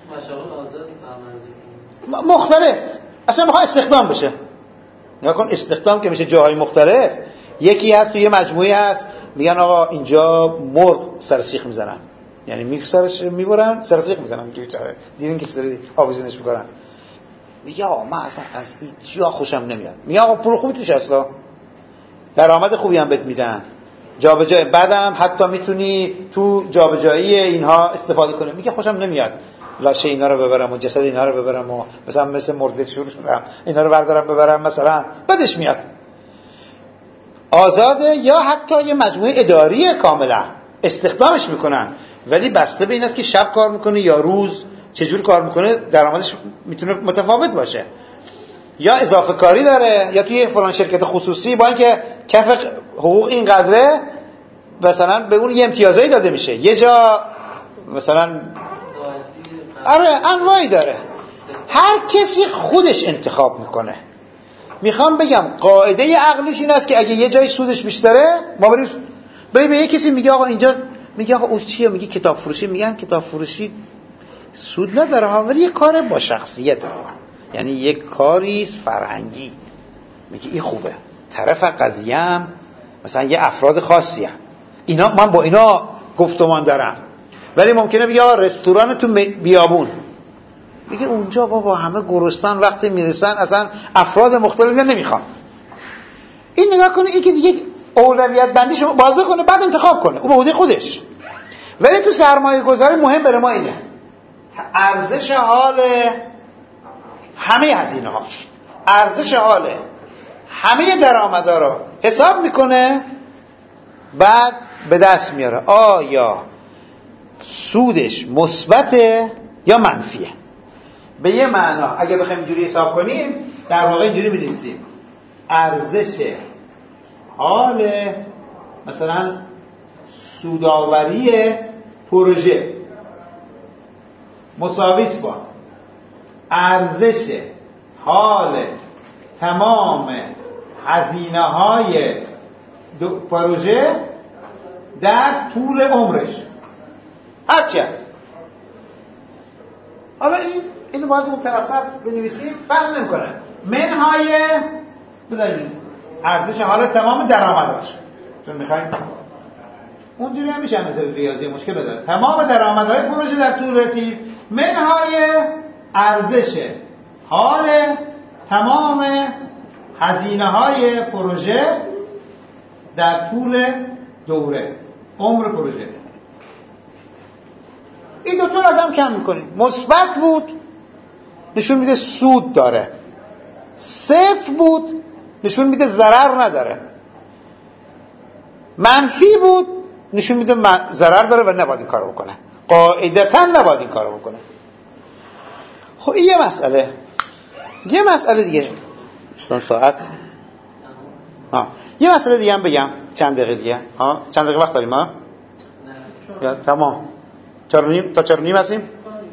[SPEAKER 2] مختلف، اصلا میخواد استخدام بشه. نگاه کن استخدام که میشه جاهای مختلف، یکی هست توی یه مجموعه هست میگن آقا اینجا مرغ سر سیخ میزنن، یعنی میکسرش میبرن سر سیخ میزنن که بیچاره دیدین که چطوری آویزونش میکنن، میگه آقا من اصلا از این جا خوشم نمیاد، میگه آقا پول خوبی توش هست، درآمد خوبی هم بهت میدن، جابجایی بعدم حتی میتونی تو جابجایی اینها استفاده کنی، میگه خوشم نمیاد لاشه اینا رو ببرم و جسد اینا رو ببرم و مثل مرده شروع شدم اینا رو بردارم ببرم، مثلا بدش میاد. آزاده، یا حتی یه مجموعه اداری کاملا استخدامش میکنن ولی بسته به این است که شب کار میکنه یا روز، چجور کار میکنه، درآمدش میتونه متفاوت باشه، یا اضافه کاری داره، یا توی فلان شرکت خصوصی با اینکه کف حقوق اینقدره مثلا به اون یه امتیازایی داده میشه، یه جا مثلا انواعی داره، هر کسی خودش انتخاب میکنه. میخوام بگم قاعده عقلیش این است که اگه یه جای سودش بیشتره ما بریم به یه کسی میگه آقا اینجا، میگه آقا اون چیه، میگه کتاب فروشی، میگن کتاب فروشی سود نداره ها ولی یه کار با شخصیته، یعنی یک کاری است فرهنگی، میگه این خوبه. طرف قضیه هم مثلا یه افراد خاصی هم اینا، من با اینا گفتمان دارم، ولی ممکنه بگه آقا رستوران تو بیابون، میگه اونجا بابا همه گرسنن وقتی میرسن اصلا افراد مختلف نمیخوام. این نگاه کنه این که دیگه اولویت بندیش باید بکنه بعد انتخاب کنه، اون به عهده خودش. ولی تو سرمایه گذاری مهم برای ما اینه ارزش حال همه هزینه ها، ارزش حال همه درآمدها رو حساب میکنه، بعد به دست میاره آیا سودش مثبته یا منفیه. به یه معنا اگه بخوایم اینجوری حساب کنیم در واقع اینجوری می‌نویسیم ارزش حال مثلا سودآوری پروژه مساوی است با ارزش حال تمام هزینه‌های پروژه در طول عمرش، هرچی هست. حالا اینو باید اون طرفتر بنویسیم، فرق نمی‌کنه. منهای بذارید ارزش حال تمام درآمداش، چون می‌خوایم اونجوری هم میشه مثل ریاضی مشکل داره. تمام درآمدهای پروژه در طول چیز منهای ارزش حال تمام هزینه‌های پروژه در طول دوره عمر پروژه. این دو تا از هم کم میکنیم. مثبت بود نشون میده سود داره، صفر بود نشون میده ضرر نداره، منفی بود نشون میده ضرر داره و نباید این کارو بکنه، قاعدتاً نباید این کارو بکنه. خب این یه مسئله. یه مسئله دیگه ساعت یه مسئله دیگه هم بگم چند دقیقه دیگه. چند دقیقه وقت داریم ها؟ یا تمام 4:30 تا 4:30 هستیم.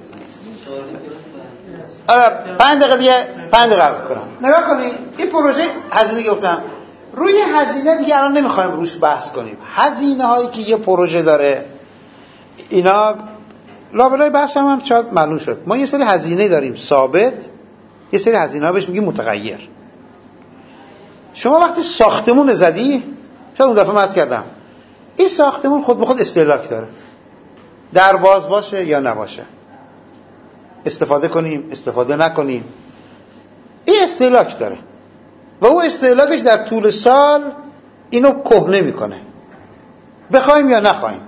[SPEAKER 2] آره 5 دقیقه دیگه 5 دقیقه عرض کنم. نگاه کنید این پروژه هزینه گفتم، روی هزینه دیگه الان نمیخوایم روش بحث کنیم. هزینه هایی که یه پروژه داره اینا لابلای بحث هم شاید معلوم شد. ما یه سری هزینه داریم ثابت، یه سری هزینه ها بهش میگیم متغیر. شما وقتی ساختمون زدی، شاید اون دفعه عرض کردم این ساختمون خود به خود استهلاک داره، در باز باشه یا نباشه، استفاده کنیم استفاده نکنیم، این استهلاک داره و او استهلاکش در طول سال اینو کهنه میکنه. بخوایم یا نخوایم.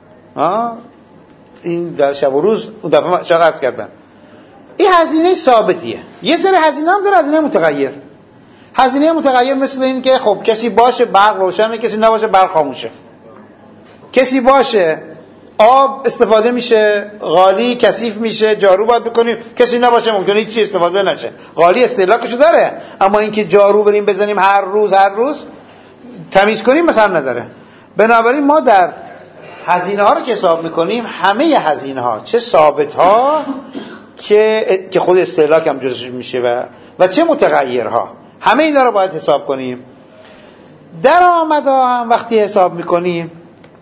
[SPEAKER 2] این در شب و روز اون دفعه شاید عرض کردم این هزینه ثابتیه. یه سری هزینه هم داره هزینه متغیر. هزینه متغیر مثل این که خب کسی باشه برق روشنه، کسی نباشه برق خاموشه، کسی باشه آب استفاده میشه، قالی کثیف میشه، جارو باید بکنیم، کسی نباشه ممکنه هیچ چیز استفاده نشه. قالی استهلاکشو داره، اما اینکه جارو بریم بزنیم هر روز تمیز کنیم مثلا نداره. بنابراین ما در هزینه ها رو که حساب میکنیم همه هزینه ها، چه ثابت ها که خود استهلاک هم جزش میشه و چه متغیرها، همه اینا رو باید حساب کنیم. درآمدها هم وقتی حساب میکنیم،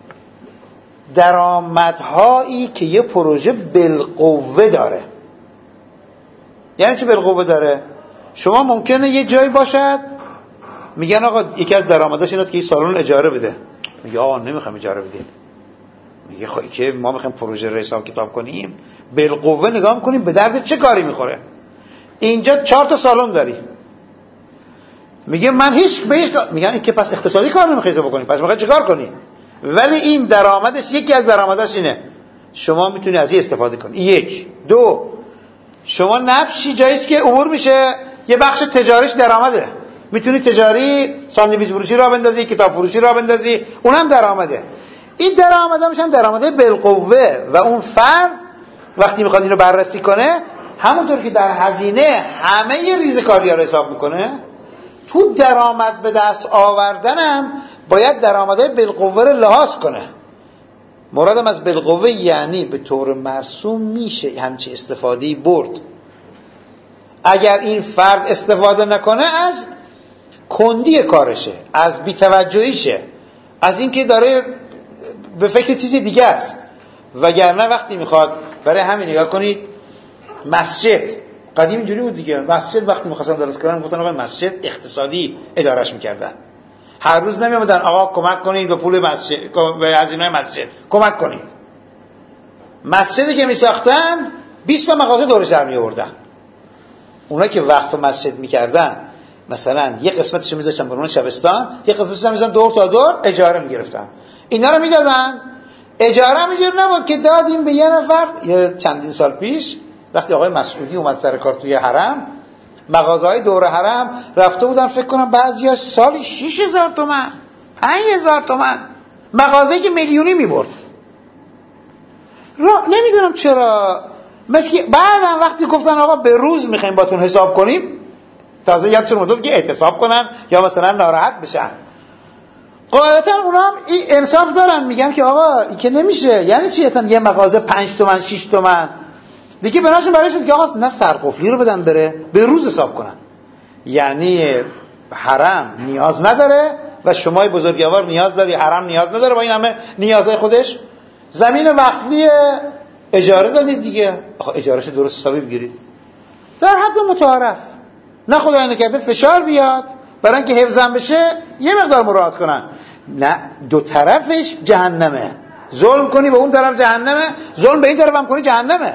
[SPEAKER 2] درآمدهایی که یه پروژه بالقوه داره. یعنی چه بالقوه داره؟ شما ممکنه یه جایی باشد میگن آقا یکی از درآمداش اینه که این سالن اجاره بده، میگه آقا نمیخوام اجاره بدیم، میگه خب که ما میخوایم پروژه رو حساب کتاب کنیم، بالقوه نگاه میکنیم به درد چه کاری میخوره. اینجا 4 تا سالن داری، میگه من هیچ میگن این که پس اقتصادی کار نمیخوای تو بکنی، پس میخوای چیکار کنی؟ ولی این درآمدش، یکی از درآمداش اینه شما میتونی از این استفاده کنی. 1 2 شما نبشی جاییست که امور میشه یه بخش تجاریش درآمده، میتونی تجاری ساندویچ فروشی را بندازی، کتاب فروشی را بندازی، اونم درآمده. این درآمدا میشن درآمده بالقوه و اون فرد وقتی میخواد اینو بررسی کنه، همونطور که در هزینه همه ریزکاری‌ها رو حساب میکنه، تو درآمد به دست آوردنم باید درآمدهای بالقوه رو لحاظ کنه. مرادم از بالقوه یعنی به طور مرسوم میشه همچی استفادهی برد. اگر این فرد استفاده نکنه از کندی کارشه، از بی‌توجهیشه، از اینکه داره به فکر چیزی دیگه است. وگرنه وقتی میخواد، برای همین نگاه کنید مسجد قدیم اینجوری بود دیگه، مسجد وقتی میخواستن درست کنن گفتن آقا مسجد اقتصادی ادارش میکردن، هر روز نمیامدن آقا کمک کنید به پول مسجد، به هزینه مسجد کمک کنید. مسجدی که میساختن 20 تا مغازه دورش در میآوردن. اونا که وقت مسجد میکردن مثلا یه قسمتشو میذاشتن برای شبستان، یه قسمتشو میذاشتن دور تا دور اجاره میگرفتن. اینا رو میدادن، اجاره میجور نبود که دادیم به یه نفر. یه چندین سال پیش وقتی آقای مسعودی اومد سر کار توی حرم، مغازه‌های دور حرم رفته بودن فکر کنم بعضیا سالی 6000 تومان 5000 تومان، مغازه‌ای که میلیونی میبرد. نمیدونم چرا مثل بعدم وقتی گفتن آقا به روز میخوایم باتون حساب کنیم، تازه یادشون اومد که اعتصاب کنن یا مثلا ناراحت بشن. قاعدتا اونا هم این انصاف دارن، میگن که آقا این که نمیشه. یعنی چی اصلا یه مغازه 5 تومن 6 تومن دیگه بناشون برای شد که آقا نه سرقفلی رو بدن بره، به روز حساب کنن. یعنی حرم نیاز نداره و شمای بزرگوار نیاز داری، حرم نیاز نداره با این همه نیازهای خودش. زمین وقفی اجاره دادید دیگه، آخه اجارهش درست حسابی بگیرید در حد متعارف، نه خدای نکرده فشار بیاد برای اینکه حفظم بشه یه مقدار مراعات کنن. نه دو طرفش جهنمه، ظلم کنی به اون طرف جهنمه، ظلم به این طرف هم کنی جهنمه.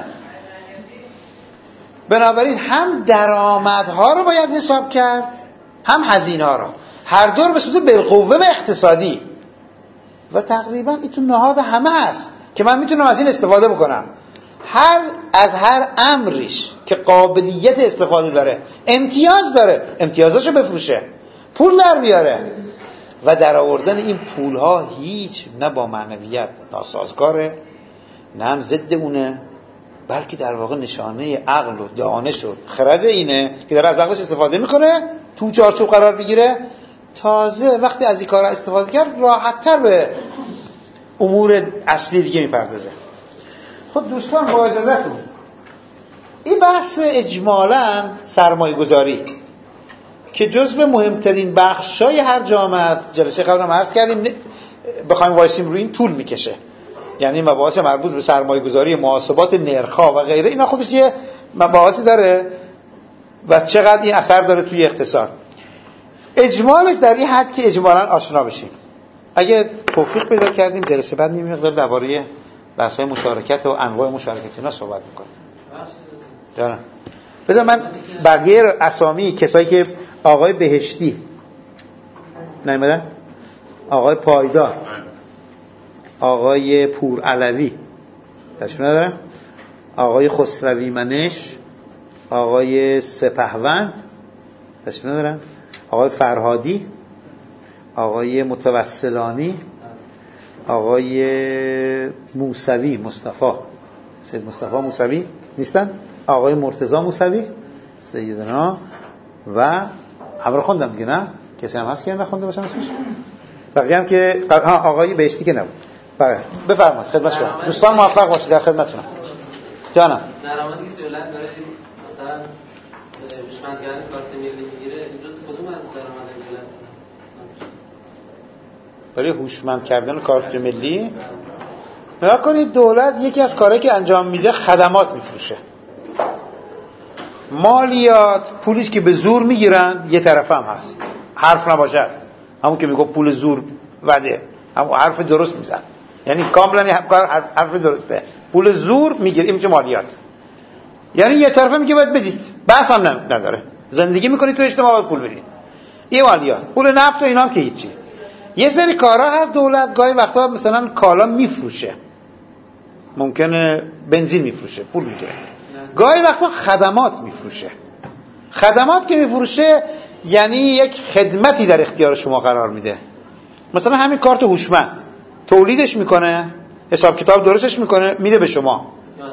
[SPEAKER 2] بنابراین هم درآمدها رو باید حساب کرد، هم هزینه ها رو، هر دو رو به صورت بالقوه و اقتصادی. و تقریبا این تو نهاد همه هست که من میتونم از این استفاده بکنم. از هر امریش که قابلیت استفاده داره، امتیاز داره، امتیازاشو بفروشه، پول در بیاره. و در آوردن این پولها هیچ نه با معنویت ناسازگاره، نه هم ضد اونه، بلکه در واقع نشانه عقل و دانش و خرد اینه که در از عقلش استفاده میکنه، تو چارچوب قرار بگیره. تازه وقتی از این کار استفاده کرد راحت‌تر به امور اصلی دیگه میپردازه. خود دوستان با اجازهتون این بحث اجمالاً سرمایه گذاری که جزو مهمترین بخشای هر جامعه است، جلسه قبل هم عرض کردیم، بخوایم وایسیم روی این طول میکشه. یعنی مباحث مربوط به سرمایه گذاری، محاسبات نرخ‌ها و غیره، اینا خودش یه مباحثی داره و چقدر این اثر داره توی اقتصاد. اجمالش در این حد که اجمالاً آشنا بشیم. اگه توفیق پیدا کردیم جلسه بعد می‌میم مقدار درباره بحث‌های مشارکت و انواع مشارکت اینا صحبت می‌کنیم. جانم بذار من بقیه اسامی کسایی که آقای بهشتی نیومدن، آقای پایدار، آقای پورعلوی تشریف ندارن، آقای خسروی منش، آقای سپهوند تشریف ندارن، آقای فرهادی، آقای متوسلانی، آقای موسوی مصطفی، سید مصطفی موسوی نیستن، آقای مرتضی موسوی سیدنا و همه رو خوندم دیگه، نه کسی هم هست که نخونده باشن اسمش؟ بقیه هم که آقای بهشتی که نبود. بله بفرمایید خدمت شما دوستان، موفق باشید در خدمتتونم. جانم
[SPEAKER 3] درآمدی که دولت داره مثلا هوشمندگران کارت ملی میگیره، جز کدوم از درآمد دولت؟
[SPEAKER 2] برای هوشمند کردن کارت ملی نگاه کنید، دولت یکی از کارهایی که انجام میده خدمات میفروشه. مالیات پولیش که به زور میگیرن یه طرف هم هست، حرف نباشه است، همون که میگه پول زور وده، همون حرف درست میزن، یعنی کاملا حرف درسته، پول زور میگیره، این میشه مالیات. یعنی یه طرفه میگه باید بدید، بحث هم نداره، زندگی میکنید تو اجتماع باید پول بدید، این مالیات. پول نفت و اینا هم که هیچی. یه سری کارا هست دولت گاهی وقتا مثلا کالا میفروشه، ممکنه بنزین میفروشه پول میگیره، گاهی وقتا خدمات میفروشه. خدمات که میفروشه یعنی یک خدمتی در اختیار شما قرار میده. مثلا همین کارت هوشمند تولیدش میکنه، حساب کتاب درستش میکنه، میده به شما.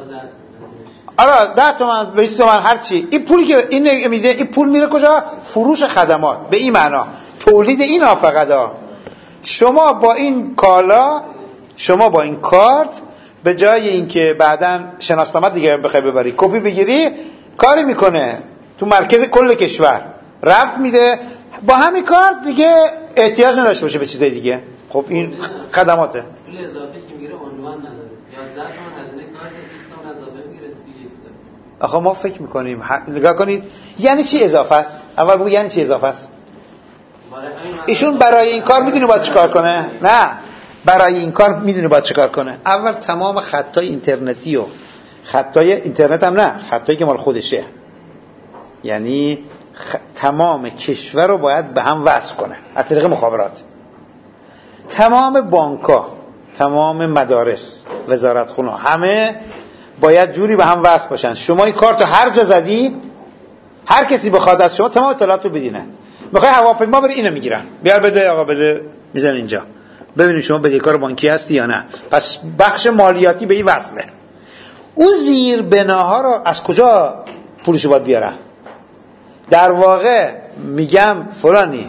[SPEAKER 2] آره 10 تومن 20 تومن هر چی. این پولی که این میده، این پول میره کجا؟ فروش خدمات. به این معنا تولید اینا فقط شما با این کالا، شما با این کارت به جای اینکه بعداً شناسنامه دیگه بخوای ببری کپی بگیری، کاری میکنه تو مرکز کل کشور رفت میده، با همین کارت دیگه احتیاج نداشته باشه به چیزای دیگه. خب این خدماته.
[SPEAKER 3] پول اضافه که میگیره عنوان نداره، 11 تومن هزینه کارت 20 تومن اضافه میگیره 31.
[SPEAKER 2] آخه ما فکر میکنیم نگاه کنید یعنی چی اضافه است؟ اول بگو یعنی چی اضافه است؟ ایشون برای این کار میدونه باید چیکار کنه؟ نه، برای این کار میدونه باید چیکار کنه؟ اول تمام خطای اینترنتی و خطای اینترنت هم نه، خطایی که مال خودشه، یعنی تمام کشور رو باید به هم وصل کنه از طریق مخابرات. تمام بانک‌ها، تمام مدارس، وزارتخونه، همه باید جوری به هم وصل باشن. شما این کارتو هر جا زدی، هر کسی بخواد از شما تمام اطلاعاتو بدینه. میخوای هواپیما بری اینو میگیرن، بیار بده آقا بده، میزن اینجا ببینید شما بدهکار بانکی هستی یا نه. پس بخش مالیاتی به این وصله. اون زیر بناها رو از کجا پولشو باید بیارن؟ در واقع میگم فلانی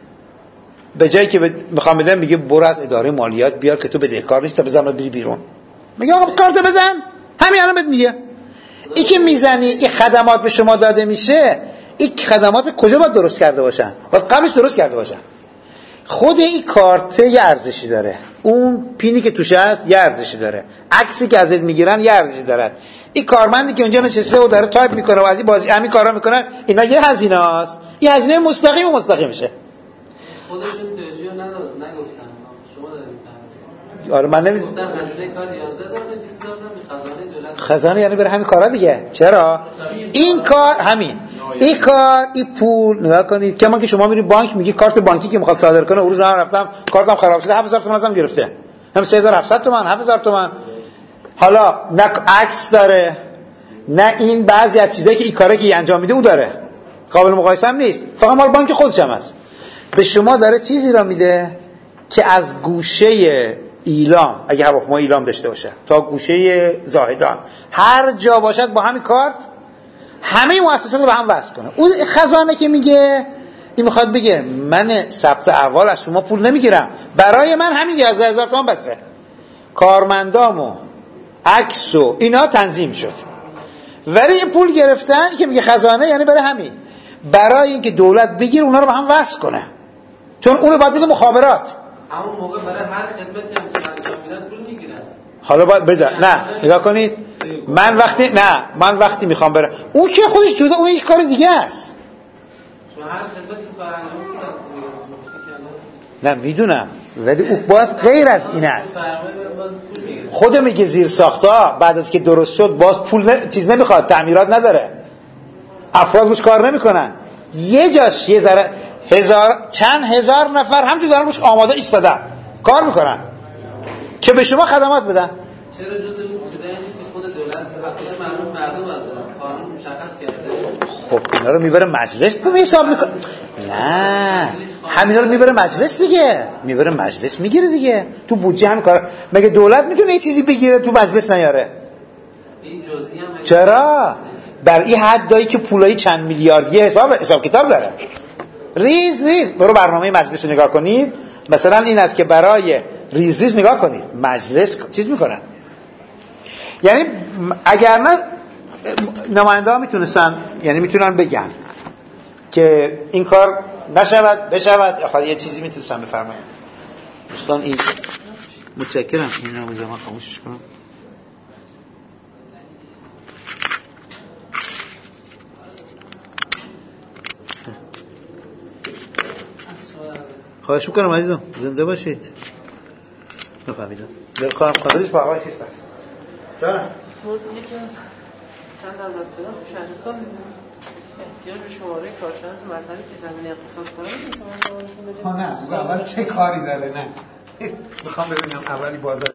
[SPEAKER 2] به جایی که میخوام بدم میگه برو از اداره مالیات بیار که تو بدهکار نیستی، بزن بری بیرون. میگه آقا کارت بزن، همین الان بهت میگه. این که میزنی این خدمات به شما داده میشه، این خدمات کجا باید درست کرده باشن؟ باید قبلش درست کرده باشن. خود این کارت یه ارزشی داره، اون پینی که توش هست یه ارزشی داره، عکسی که ازت میگیرن یه ارزشی داره. این کارمندی که اونجا نشسته و داره تایپ میکنه و از این بازی همین کارا میکنه، اینا یه هزینه است. این هزینه مستقیم و مستقیم میشه.
[SPEAKER 3] خودشون توجیه ندادن، نگفتن، شما دارید.
[SPEAKER 2] آره من نمیدونم.
[SPEAKER 3] گفتن هزینه کار 11 تا چیزی دادن به خزانه دولت.
[SPEAKER 2] خزانه یعنی بره همین کارا دیگه. چرا؟ این کار همین. این کار این پول نگاه کنید که ما که شما میرید بانک میگی کارت بانکی که میخواد صادر کنه، اون روز من رفتم کارتم خراب شده 7000 تومان ازم گرفته. هم 3700 تومان 7000 تومان. حالا نه عکس داره، نه این بعضی از چیزایی که این کاری که انجام میده او داره، قابل مقایسه هم نیست، فقط مال بانک خودش هم هست. به شما داره چیزی را میده که از گوشه ایلام، اگه هواپیما ایلام داشته باشه تا گوشه زاهدان هر جا باشد با همین کارت همه مؤسسات رو به هم وصل کنه. اون خزانه که میگه این میخواد بگه من ثبت احوال از شما پول نمیگیرم، برای من همین 11000 تومان بسه، کارمندامو عکس و اینا تنظیم شد، ولی این پول گرفتن که میگه خزانه یعنی برای همین، برای اینکه دولت بگیر اونا رو به هم وصل کنه، چون اون رو باید بده مخابرات.
[SPEAKER 3] همون موقع برای هر خدمتی هم که انجام میدن پول میگیرن.
[SPEAKER 2] حالا باید بذار نه نگاه کنید، من وقتی میخوام برم اون که خودش جدا، اون یک کار دیگه است.
[SPEAKER 3] شما هر خدمتی که انجام
[SPEAKER 2] نه میدونم، ولی اون باز غیر از این است. خود میگه زیر ساختها بعد از که درست شد باز پول چیز نمیخواد، تعمیرات نداره، افراد روش کار نمیکنن، یه جاش یه ذره چند هزار نفر همچون دارن روش آماده ایستادن کار میکنن که به شما خدمات بدن.
[SPEAKER 3] چرا جزء اون چیزایی نیست که خود دولت حقوق مردم قانون مشخص کرده؟
[SPEAKER 2] خب اینا رو میبره مجلس به حساب میکنه. نه همینا رو میبره مجلس دیگه، میبره مجلس میگیره دیگه. تو بودجه هم کار. مگه دولت میتونه یه چیزی بگیره تو مجلس نیاره؟
[SPEAKER 3] این جزئی هم
[SPEAKER 2] چرا؟ بر این حدایی که پولای چند میلیاردی حساب کتاب داره. ریز برو برنامه مجلس رو نگاه کنید. مثلا این است که برای ریز نگاه کنید مجلس چیز میکنن. یعنی اگر من نماینده ها میتونستن، یعنی میتونن بگن که این کار نشود بشود، آخر یه چیزی میتونستن بفرمایید. دوستان این متشکرم. این رو زمان خاموشش کنم. خواهش میکنم عزیزم زنده باشید. نفهمیدم در کارم خواهدش با آقای چیز بست جانم
[SPEAKER 5] یکی از چند در بستگان تو شهرستان احتیاج به شماره کارشناس مسئله که زمین اقتصاد کنم
[SPEAKER 2] نه اول چه کاری داره؟ نه میخوام ببینم اولی بازار